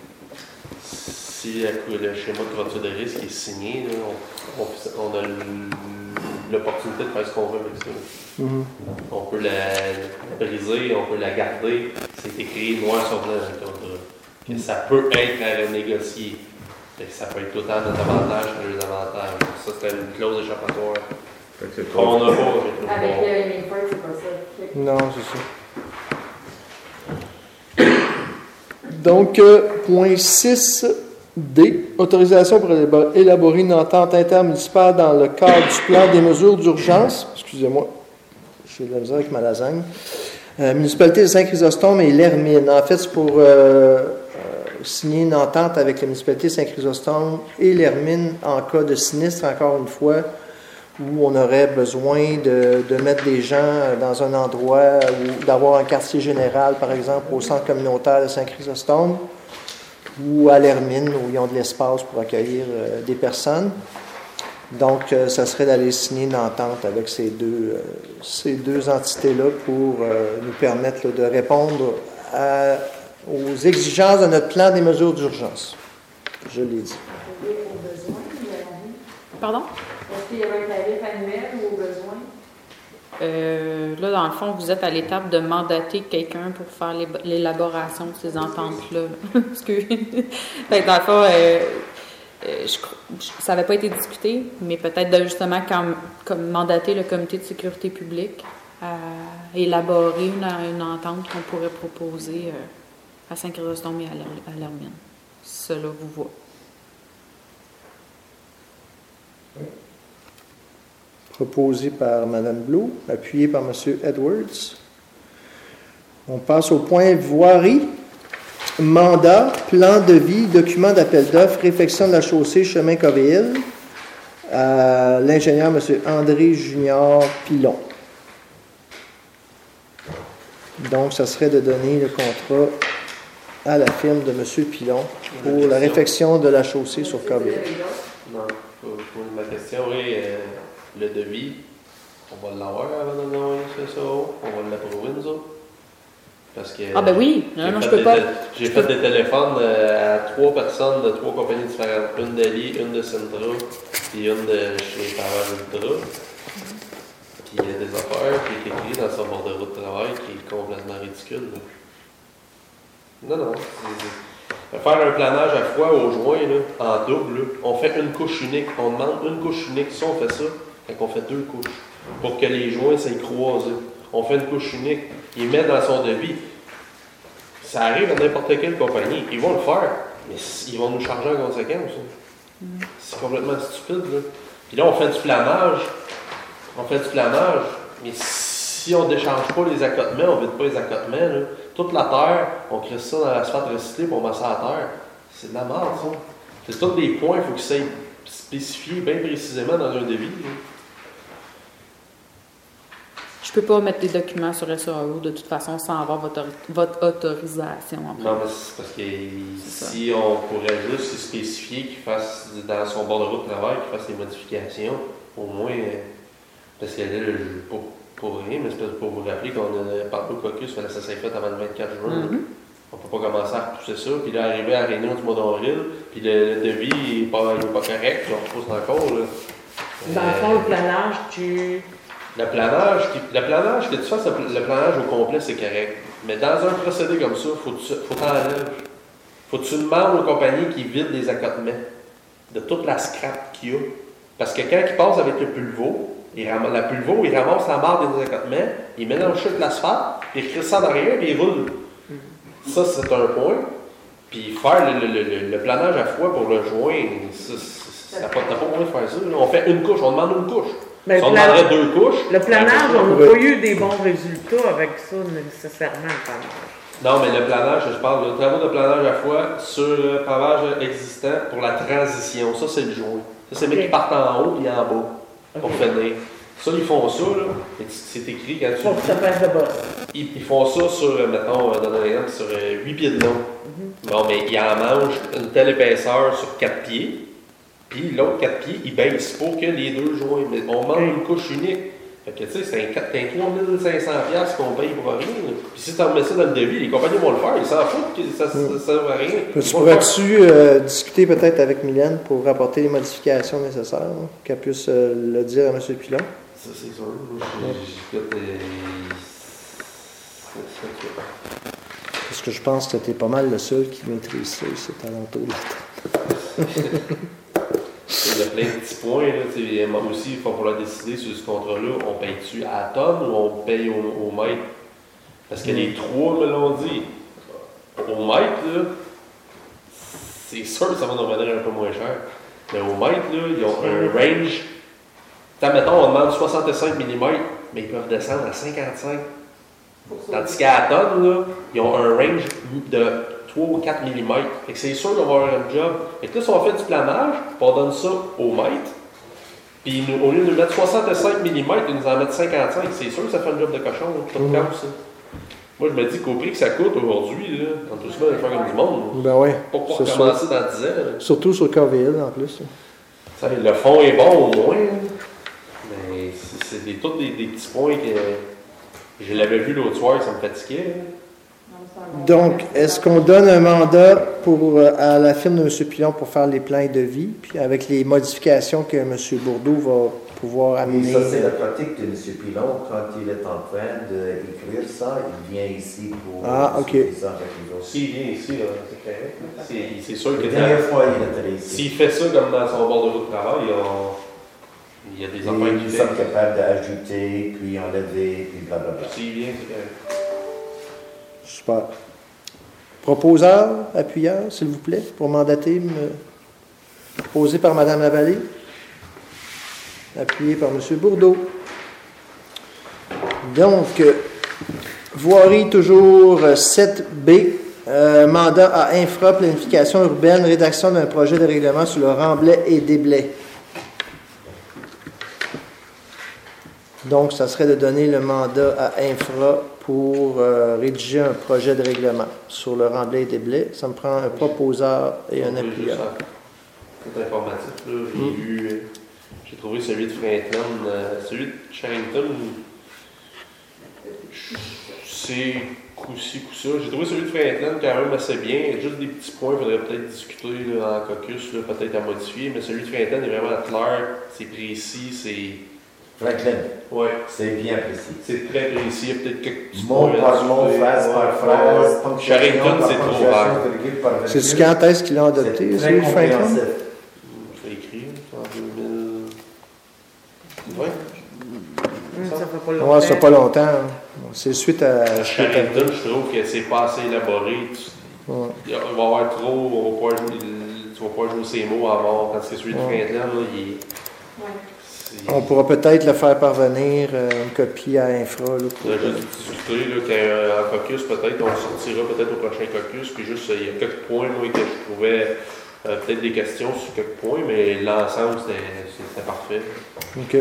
si le schéma de couverture de risque est signé, là, on a l'opportunité de faire ce qu'on veut avec ça. Mhm. On peut la briser, on peut la garder. C'est écrit noir sur blanc dans le contrat. Que ça peut être à renégocier. Fait que ça peut être autant notre avantage que les avantages. Ça, c'est une clause échappatoire. Fait que c'est On pas. n'a pas. Avec les Ford, c'est pas ça. Non, c'est ça. Donc, point 6D, autorisation pour élaborer une entente intermunicipale dans le cadre du plan des mesures d'urgence. Excusez-moi, j'ai de la misère avec ma lasagne. Municipalité de Saint-Chrysostome et l'Hermine. En fait, c'est pour signer une entente avec la municipalité de Saint-Chrysostome et l'Hermine en cas de sinistre, encore une fois, où on aurait besoin de mettre des gens dans un endroit ou d'avoir un quartier général, par exemple, au centre communautaire de Saint-Chrysostome ou à l'Hermine, où ils ont de l'espace pour accueillir des personnes. Donc, ça serait d'aller signer une entente avec ces deux entités-là pour nous permettre là, de répondre aux exigences de notre plan des mesures d'urgence. Je l'ai dit. Pardon? Est-ce qu'il y avait un tarif annuel ou au besoin? Là, dans le fond, vous êtes à l'étape de mandater quelqu'un pour faire l'élaboration de ces ententes-là. Parce que, fait que dans le fond, ça n'avait pas été discuté, mais peut-être de justement comme mandater le comité de sécurité publique à élaborer une entente qu'on pourrait proposer à Saint-Chrysostome et à l'Hermine. Cela vous voit. Proposé par Mme Blou, appuyé par M. Edwards. On passe au point voirie. Mandat, plan de vie, document d'appel d'offres, réfection de la chaussée, chemin Covéil. L'ingénieur M. André Junior Pilon. Donc, ça serait de donner le contrat à la firme de M. Pilon pour la réfection de la chaussée sur Covéil. Non, pour ma question, oui, le devis, on va l'avoir avant de l'envoyer sur ça, on va l'approuver nous autres. Parce que ah ben oui, non, je peux pas. J'ai fait des téléphones à 3 personnes de 3 compagnies différentes, une d'Ali, une de Centra, puis une de chez Pavage Ultra. Puis il y a des affaires qui est écrit dans son bordereau de travail qui est complètement ridicule. Là. Non. Faire un planage à fois au joint, là, en double, là, on fait une couche unique. On demande une couche unique. Si on fait ça, on fait 2 couches. Pour que les joints s'aient croisés. On fait une couche unique. Il met dans son devis. Ça arrive à n'importe quelle compagnie. Ils vont le faire, mais ils vont nous charger en conséquence. C'est complètement stupide. Là. Puis là, on fait du planage. Mais si on ne déchange pas les accotements, on ne vide pas les accotements, là, toute la terre, on crée ça dans l'asphalte recyclé pour masser la terre. C'est de la merde, ça. C'est tous des points, il faut que ça soit spécifié bien précisément dans un devis. Là. Je peux pas mettre des documents sur SAO de toute façon sans avoir votre autorisation. En non, mais c'est parce que si on pourrait juste spécifier qu'il fasse dans son bordereau de travail, qu'il fasse les modifications, au moins, parce que là, pour rien, mais c'est pour vous rappeler qu'on a parlé au caucus, ça s'est fait avant le 24 juin. Mm-hmm. On ne peut pas commencer à repousser ça, puis là, arriver à la réunion du mois d'avril, puis le devis n'est pas correct, puis on repousse encore. Là. Dans le fond, le planage, Le planage, que tu fasses le planage au complet, c'est correct. Mais dans un procédé comme ça, faut t'enlèves. Faut que tu demandes aux compagnies qui vident des accotements de toute la scrap qu'il y a. Parce que quand ils passent avec le pulvo, il ramasse la barre des accotements, il mélange ça avec l'asphalte, puis il crée ça derrière, puis il roule. Ça, c'est un point. Puis faire le planage à fois pour le joint, t'as pas moyen de faire ça. Là. On fait une couche, on demande une couche. Mais si on demanderait 2 couches... Le planage, on n'a pas eu des bons résultats avec ça, nécessairement, le planage. Non, mais le planage, je parle de travaux de planage à fois sur le pavage existant pour la transition. Ça, c'est le joint. Ça, c'est les mecs qui partent en haut et en bas pour finir. Ça, ils font ça, là. Et c'est écrit quand tu. Faut que ça fasse de boss. Ils font ça sur, mettons, dans un exemple, sur 8 pieds de long. Bon, mais ils en mangent une telle épaisseur sur 4 pieds. Puis l'autre 4 pieds, ils baissent pour que les deux joints. Mais on mange une couche unique. Fait que, tu sais, c'est un 3500$ qu'on paye pour rien. Là. Puis si tu remets ça dans le devis, les compagnies vont le faire. Ils s'en foutent que ça ne sert à rien. Pourrais-tu discuter peut-être avec Mylène pour rapporter les modifications nécessaires, hein, qu'elle puisse le dire à M. Pilon? Ça, c'est sûr. Parce que je pense que tu es pas mal le seul qui maîtrise ça, cet alentour là. Il y a plein de petits points. Là, moi aussi, il faut falloir décider sur ce contrat-là. On paye-tu à la tonne ou on paye au mètre? Parce que les trois me l'ont dit. Au mètre, là, c'est sûr que ça va nous revenir un peu moins cher. Mais au mètre, là, ils ont un range. Mettons, on demande 65 mm, mais ils peuvent descendre à 55. Tandis qu'à la tonne, là, ils ont un range de 3 ou 4 mm. Fait que c'est sûr qu'on va avoir un job. Fait que là, si on fait du planage, on donne ça au mètre, puis au lieu de nous mettre 65 mm, ils nous en mettent 55. C'est sûr que ça fait un job de cochon, pas de casse, ça. Moi, je me dis qu'au prix que ça coûte aujourd'hui, dans tout ça, il faut faire comme du monde. Ben oui. Pas pour commencer dans 10 ans. Là. Surtout sur KVL en plus. Le fond est bon au moins, mais c'est tous des petits points que je l'avais vu l'autre soir, ça me fatiguait. Donc, est-ce qu'on donne un mandat à la firme de M. Pilon pour faire les plans de vie, puis avec les modifications que M. Bourdeau va pouvoir amener? Et ça, c'est la pratique de M. Pilon. Quand il est en train d'écrire ça, il vient ici pour discuter ça avec les autres. S'il vient ici, c'est correct. C'est sûr que la dernière fois, il était ici. S'il fait ça comme dans son bordereau de travail, il y a des affaires qui nous sommes capables d'ajouter, puis enlever, puis blablabla. S'il vient, c'est correct. Super. Proposeur, appuyeur, s'il vous plaît, pour mandater, proposé par Mme Lavallée, appuyé par M. Bourdeau. Donc, voirie toujours 7B, mandat à Infra, planification urbaine, rédaction d'un projet de règlement sur le Remblai et des Blais. Donc, ça serait de donner le mandat à Infra pour rédiger un projet de règlement sur le Remblai et des Blais. Ça me prend un proposeur et un appuyeur. C'est informatif. J'ai trouvé celui de Franklin. Celui de Sherrington, c'est coup-ci, coup-ça. J'ai trouvé celui de Franklin quand même assez bien. Il y a juste des petits points qu'il faudrait peut-être discuter là, en caucus, peut-être à modifier. Mais celui de Franklin est vraiment clair, c'est précis, c'est... Franklin. Oui. C'est bien précis. C'est très précis. Il y a peut-être quelques petits mot par mot, phrase par phrase, Sherrington, c'est trop rare. C'est-tu quand est-ce qu'ils l'ont adopté, celui de Franklin? C'est écrit en 2000. Oui. Ça fait pas longtemps. Ouais, ça fait pas longtemps. C'est suite à... Sherrington, je trouve que c'est pas assez élaboré. Il va y avoir trop... Tu vas pas jouer ces mots à mort. Tandis que celui de Franklin, là, il est... On pourra peut-être le faire parvenir une copie à Infra. Là, on a juste discuté qu'en caucus, peut-être, on le sortira peut-être au prochain caucus. Puis juste, il y a quelques points moi, que je trouvais peut-être des questions sur quelques points, mais l'ensemble, c'était parfait. OK.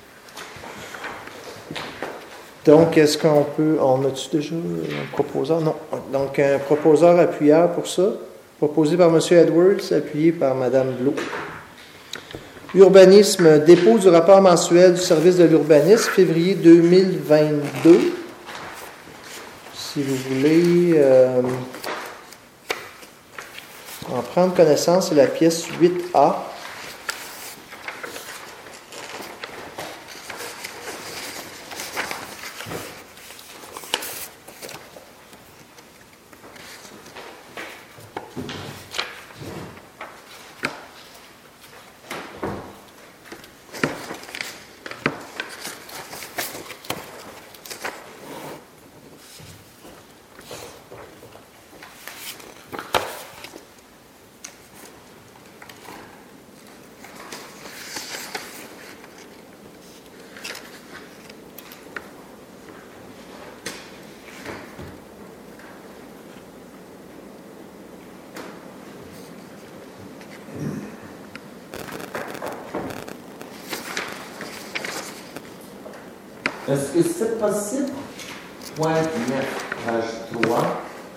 Donc, est-ce qu'on peut... On a-tu déjà un proposeur? Non. Donc, un proposeur appuyeur pour ça, proposé par M. Edwards, appuyé par Mme Blot. Urbanisme, dépôt du rapport mensuel du service de l'urbanisme, février 2022. Si vous voulez en prendre connaissance, c'est la pièce 8A. Est-ce que c'est possible, point 9, page 3,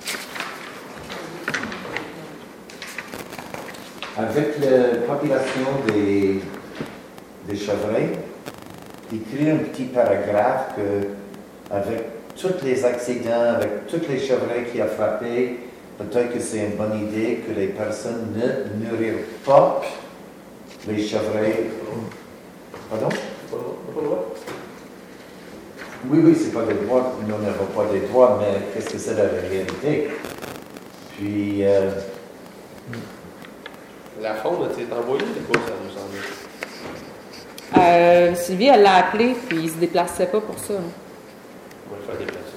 avec la population des chevreuils, d'écrire un petit paragraphe que, avec tous les accidents, avec tous les chevreuils qui ont frappé, peut-être que c'est une bonne idée que les personnes ne nourrissent pas les chevreuils. Pardon? Oui, c'est pas des droits, nous n'avons pas des droits, mais qu'est-ce que c'est la réalité? Puis, La faune, tu t'es envoyé de quoi ça nous semble? Sylvie, elle l'a appelé, puis il se déplaçait pas pour ça. On va le faire déplacer.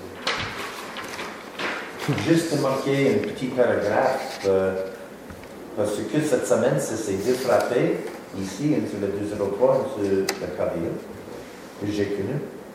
juste marquer un petit paragraphe, parce que cette semaine, ça s'est défrappé ici, entre le 203 et entre la Cabille, que j'ai connu.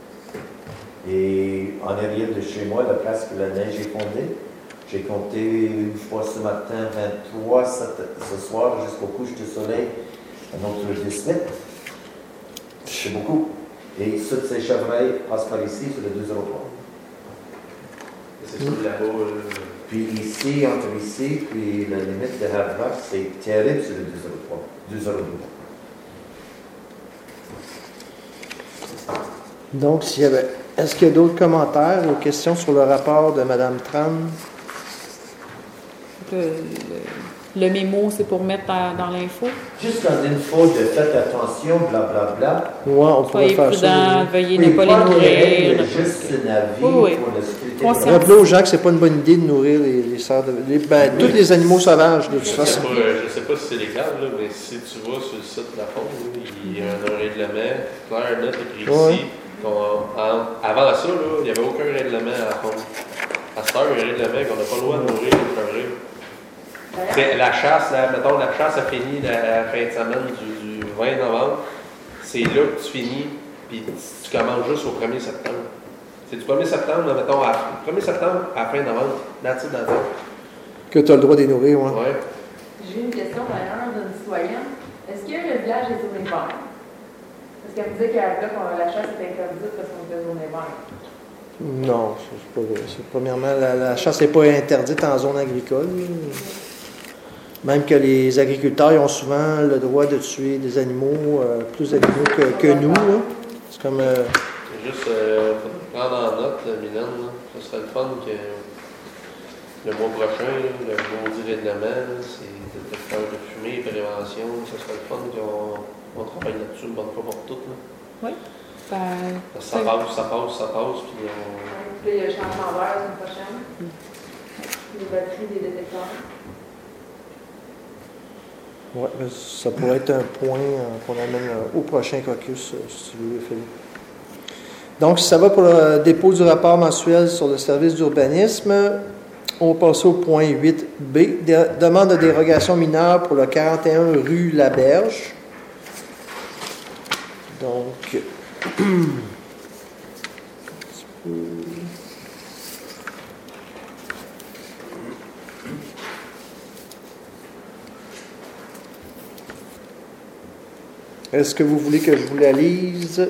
Et en arrière de chez moi, la place que la neige est fondée, j'ai compté une fois ce matin 23, ce soir jusqu'au coucher du soleil, un autre 18. C'est beaucoup. Et toutes ces chevreuils passent par ici sur le 203. C'est sûr, là-bas. Puis ici, entre ici, puis la limite de Havre, c'est terrible sur le 203, 202. Donc, est-ce qu'il y a d'autres commentaires ou questions sur le rapport de Mme Tran? Le mémo, c'est pour mettre dans l'info. Juste dans l'info de faites attention, blablabla. Oui, on pourrait Soyez faire ça. prudents, veuillez Oui, ne pas pas les nourrir. juste un avis Oui. pour le sécurité. Conscient. Rappelez aux gens que c'est pas une bonne idée de nourrir les sœurs de... tous les animaux sauvages, de toute façon. Je ne sais pas si c'est légal, là, mais si tu vas sur le site de la faune, là, il y a un règlement clair, net, écrit Ouais. ici. Avant ça, là, il n'y avait aucun règlement à la faune. À cette heure, il y a un règlement qu'on n'a pas le droit de nourrir les chevreuils. La chasse, mettons, la chasse a fini la fin de semaine du 20 novembre. C'est là que tu finis, puis tu commences juste au 1er septembre. C'est du 1er septembre, mettons, 1er septembre à fin novembre. That's it. Que tu as le droit de les nourrir, oui. Ouais. J'ai une question d'ailleurs d'une citoyenne. Est-ce que le village est zone vert? Parce qu'elle me disait qu'à la chasse est interdite parce qu'on était zone vert. Non, c'est pas vrai. Premièrement, la chasse n'est pas interdite en zone agricole. Même que les agriculteurs ils ont souvent le droit de tuer des animaux, plus d'animaux que nous. Là. C'est comme... C'est juste prendre en note, Mylène, ce serait le fun que le mois prochain, le maudit règlement, c'est détecteur de fumée, prévention, ce serait le fun qu'on travaille là-dessus une bonne fois pour toutes. Là. Oui. Ça passe, puis Puis il y a le changement vert la semaine prochaine. Les batteries des détecteurs. Ouais, ça pourrait être un point qu'on amène au prochain caucus, si tu veux, Philippe. Donc, ça va pour le dépôt du rapport mensuel sur le service d'urbanisme. On va passer au point 8B. Demande de dérogation mineure pour le 41 rue Laberge. Donc, est-ce que vous voulez que je vous la lise?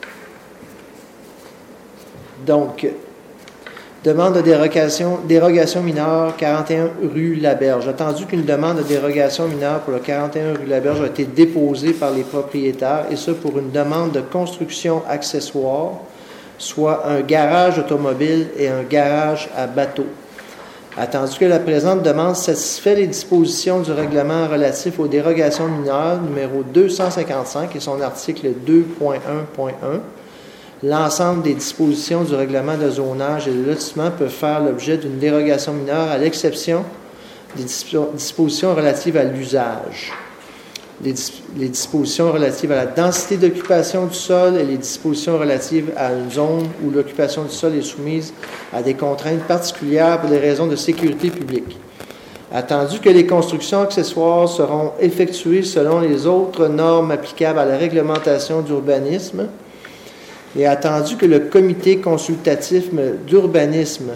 Donc, demande de dérogation mineure, 41 rue Laberge. Attendu qu'une demande de dérogation mineure pour le 41 rue Laberge a été déposée par les propriétaires, et ce pour une demande de construction accessoire, soit un garage automobile et un garage à bateau. Attendu que la présente demande satisfait les dispositions du règlement relatif aux dérogations mineures numéro 255 et son article 2.1.1, l'ensemble des dispositions du règlement de zonage et de lotissement peuvent faire l'objet d'une dérogation mineure à l'exception des dispositions relatives à l'usage. Les dispositions relatives à la densité d'occupation du sol et les dispositions relatives à une zone où l'occupation du sol est soumise à des contraintes particulières pour des raisons de sécurité publique. Attendu que les constructions accessoires seront effectuées selon les autres normes applicables à la réglementation d'urbanisme, et attendu que le comité consultatif d'urbanisme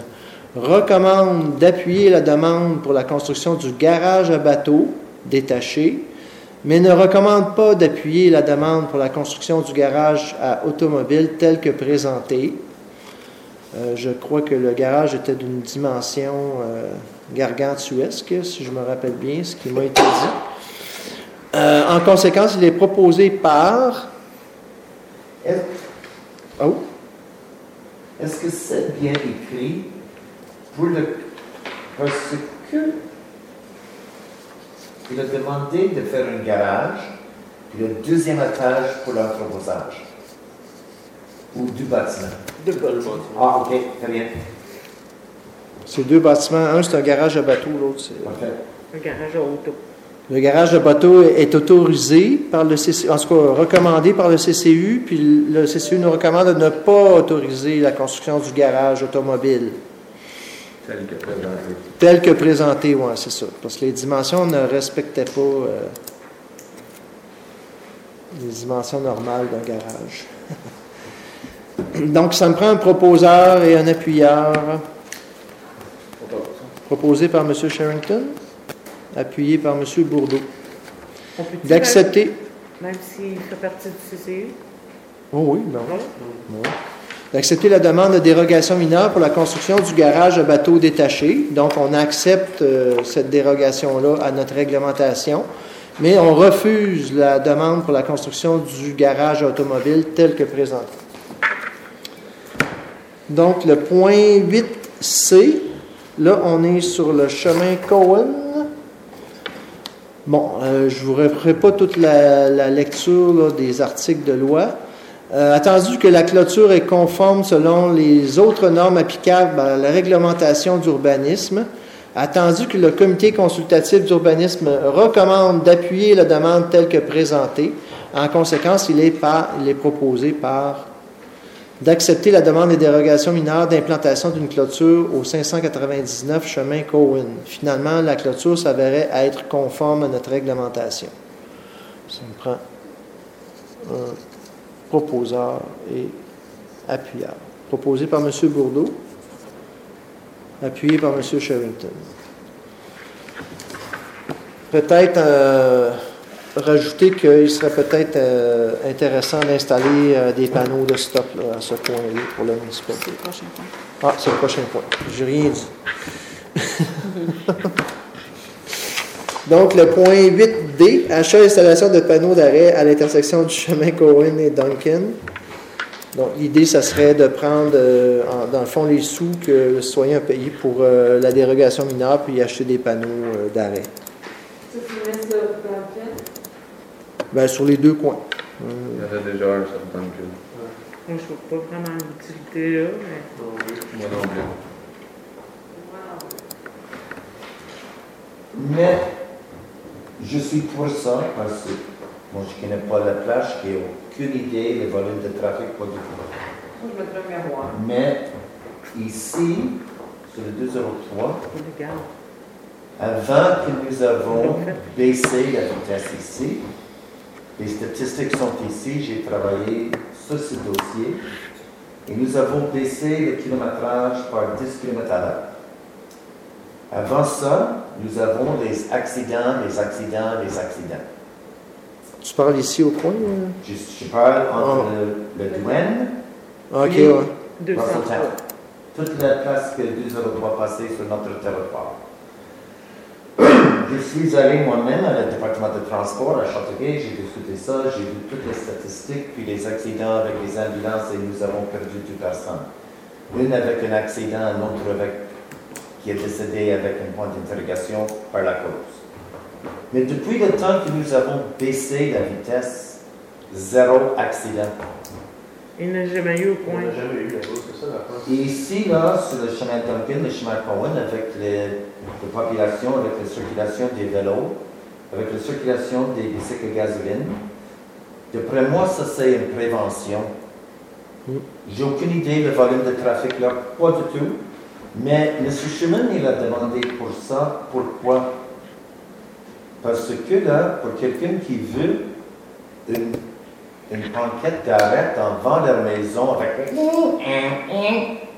recommande d'appuyer la demande pour la construction du garage à bateau détaché, mais ne recommande pas d'appuyer la demande pour la construction du garage à automobile tel que présenté. Je crois que le garage était d'une dimension gargantuesque, si je me rappelle bien ce qui m'a été dit. En conséquence, il est proposé par... Oh. Est-ce que c'est bien écrit parce que il a demandé de faire un garage et le deuxième étage pour l'entreposage ou du bâtiment? Deux bâtiments. Ah, ok, très bien. C'est deux bâtiments. Un, c'est un garage à bateau, l'autre, c'est... Parfait. Un garage à auto. Le garage de bateau est autorisé par le CCU, en tout cas recommandé par le CCU, puis le CCU nous recommande de ne pas autoriser la construction du garage automobile. Tel que présenté, oui, c'est ça. Parce que les dimensions ne respectaient pas les dimensions normales d'un garage. Donc, ça me prend un proposeur et un appuyeur. Proposé par M. Sherrington, appuyé par M. Bourdeau. On peut-tu D'accepter. même s'il fait partie du CCU? Oh oui, non. Ouais. Oui. D'accepter la demande de dérogation mineure pour la construction du garage à bateau détaché. Donc, on accepte cette dérogation-là à notre réglementation, mais on refuse la demande pour la construction du garage automobile tel que présenté. Donc, le point 8C, là, on est sur le chemin Cohen. Bon, je ne vous referai pas toute la lecture là, des articles de loi. Attendu que la clôture est conforme selon les autres normes applicables à la réglementation d'urbanisme, attendu que le comité consultatif d'urbanisme recommande d'appuyer la demande telle que présentée, en conséquence, il est proposé d'accepter la demande des dérogations mineures d'implantation d'une clôture au 599 chemin Cohen. Finalement, la clôture s'avérait être conforme à notre réglementation. Ça me prend un proposeur et appuyeur. Proposé par M. Bourdeau, appuyé par M. Sherrington. Peut-être rajouter qu'il serait peut-être intéressant d'installer des panneaux de stop là, à ce point-là pour la municipalité. C'est le prochain point. Ah, c'est le prochain point. J'ai rien dit. Donc, le point 8D, achat et installation de panneaux d'arrêt à l'intersection du chemin Cohen et Duncan. Donc, l'idée, ça serait de prendre, dans le fond, les sous que le citoyen a payés pour la dérogation mineure, puis acheter des panneaux d'arrêt. Ça, tu mets ça dans lequel? Bien, sur les deux coins. Il y en a déjà un sur Duncan. Moi, je ne vois pas vraiment l'utilité là, mais... Moi non plus. Mais je suis pour ça parce que moi je ne connais pas la plage, je n'ai aucune idée du volume de trafic, pas du tout. Moi, je mettrais un miroir. Mais ici, sur le 203, C'est légal. avant que nous avons baissé la vitesse ici, les statistiques sont ici, j'ai travaillé sur ce dossier, et nous avons baissé le kilométrage par 10 km à l'heure. Avant ça, nous avons les accidents. Tu parles ici au coin? Je parle entre le douane OK, et ouais. 203. toute la place que 203 passait sur notre territoire. Je suis allé moi-même à le département de transport à Châteauguay, j'ai discuté ça, j'ai vu toutes les statistiques, puis les accidents avec les ambulances, et nous avons perdu 2 personnes. Une avec un accident, une autre qui est décédée avec un point d'interrogation par la cause. Mais depuis le temps que nous avons baissé la vitesse, 0 accident. Il n'a jamais eu au On coin. n'a jamais eu la cause, c'est ça la France. Et ici, là, sur le chemin Duncan, le chemin Cohen, avec les populations, avec la circulation des vélos, avec la circulation des bicycles gasoline, d'après moi, ça c'est une prévention. J'ai aucune idée du volume de trafic là, pas du tout. Mais M. Schumann, il a demandé pour ça. Pourquoi? Parce que là, pour quelqu'un qui veut une banquette d'arrêt devant leur maison avec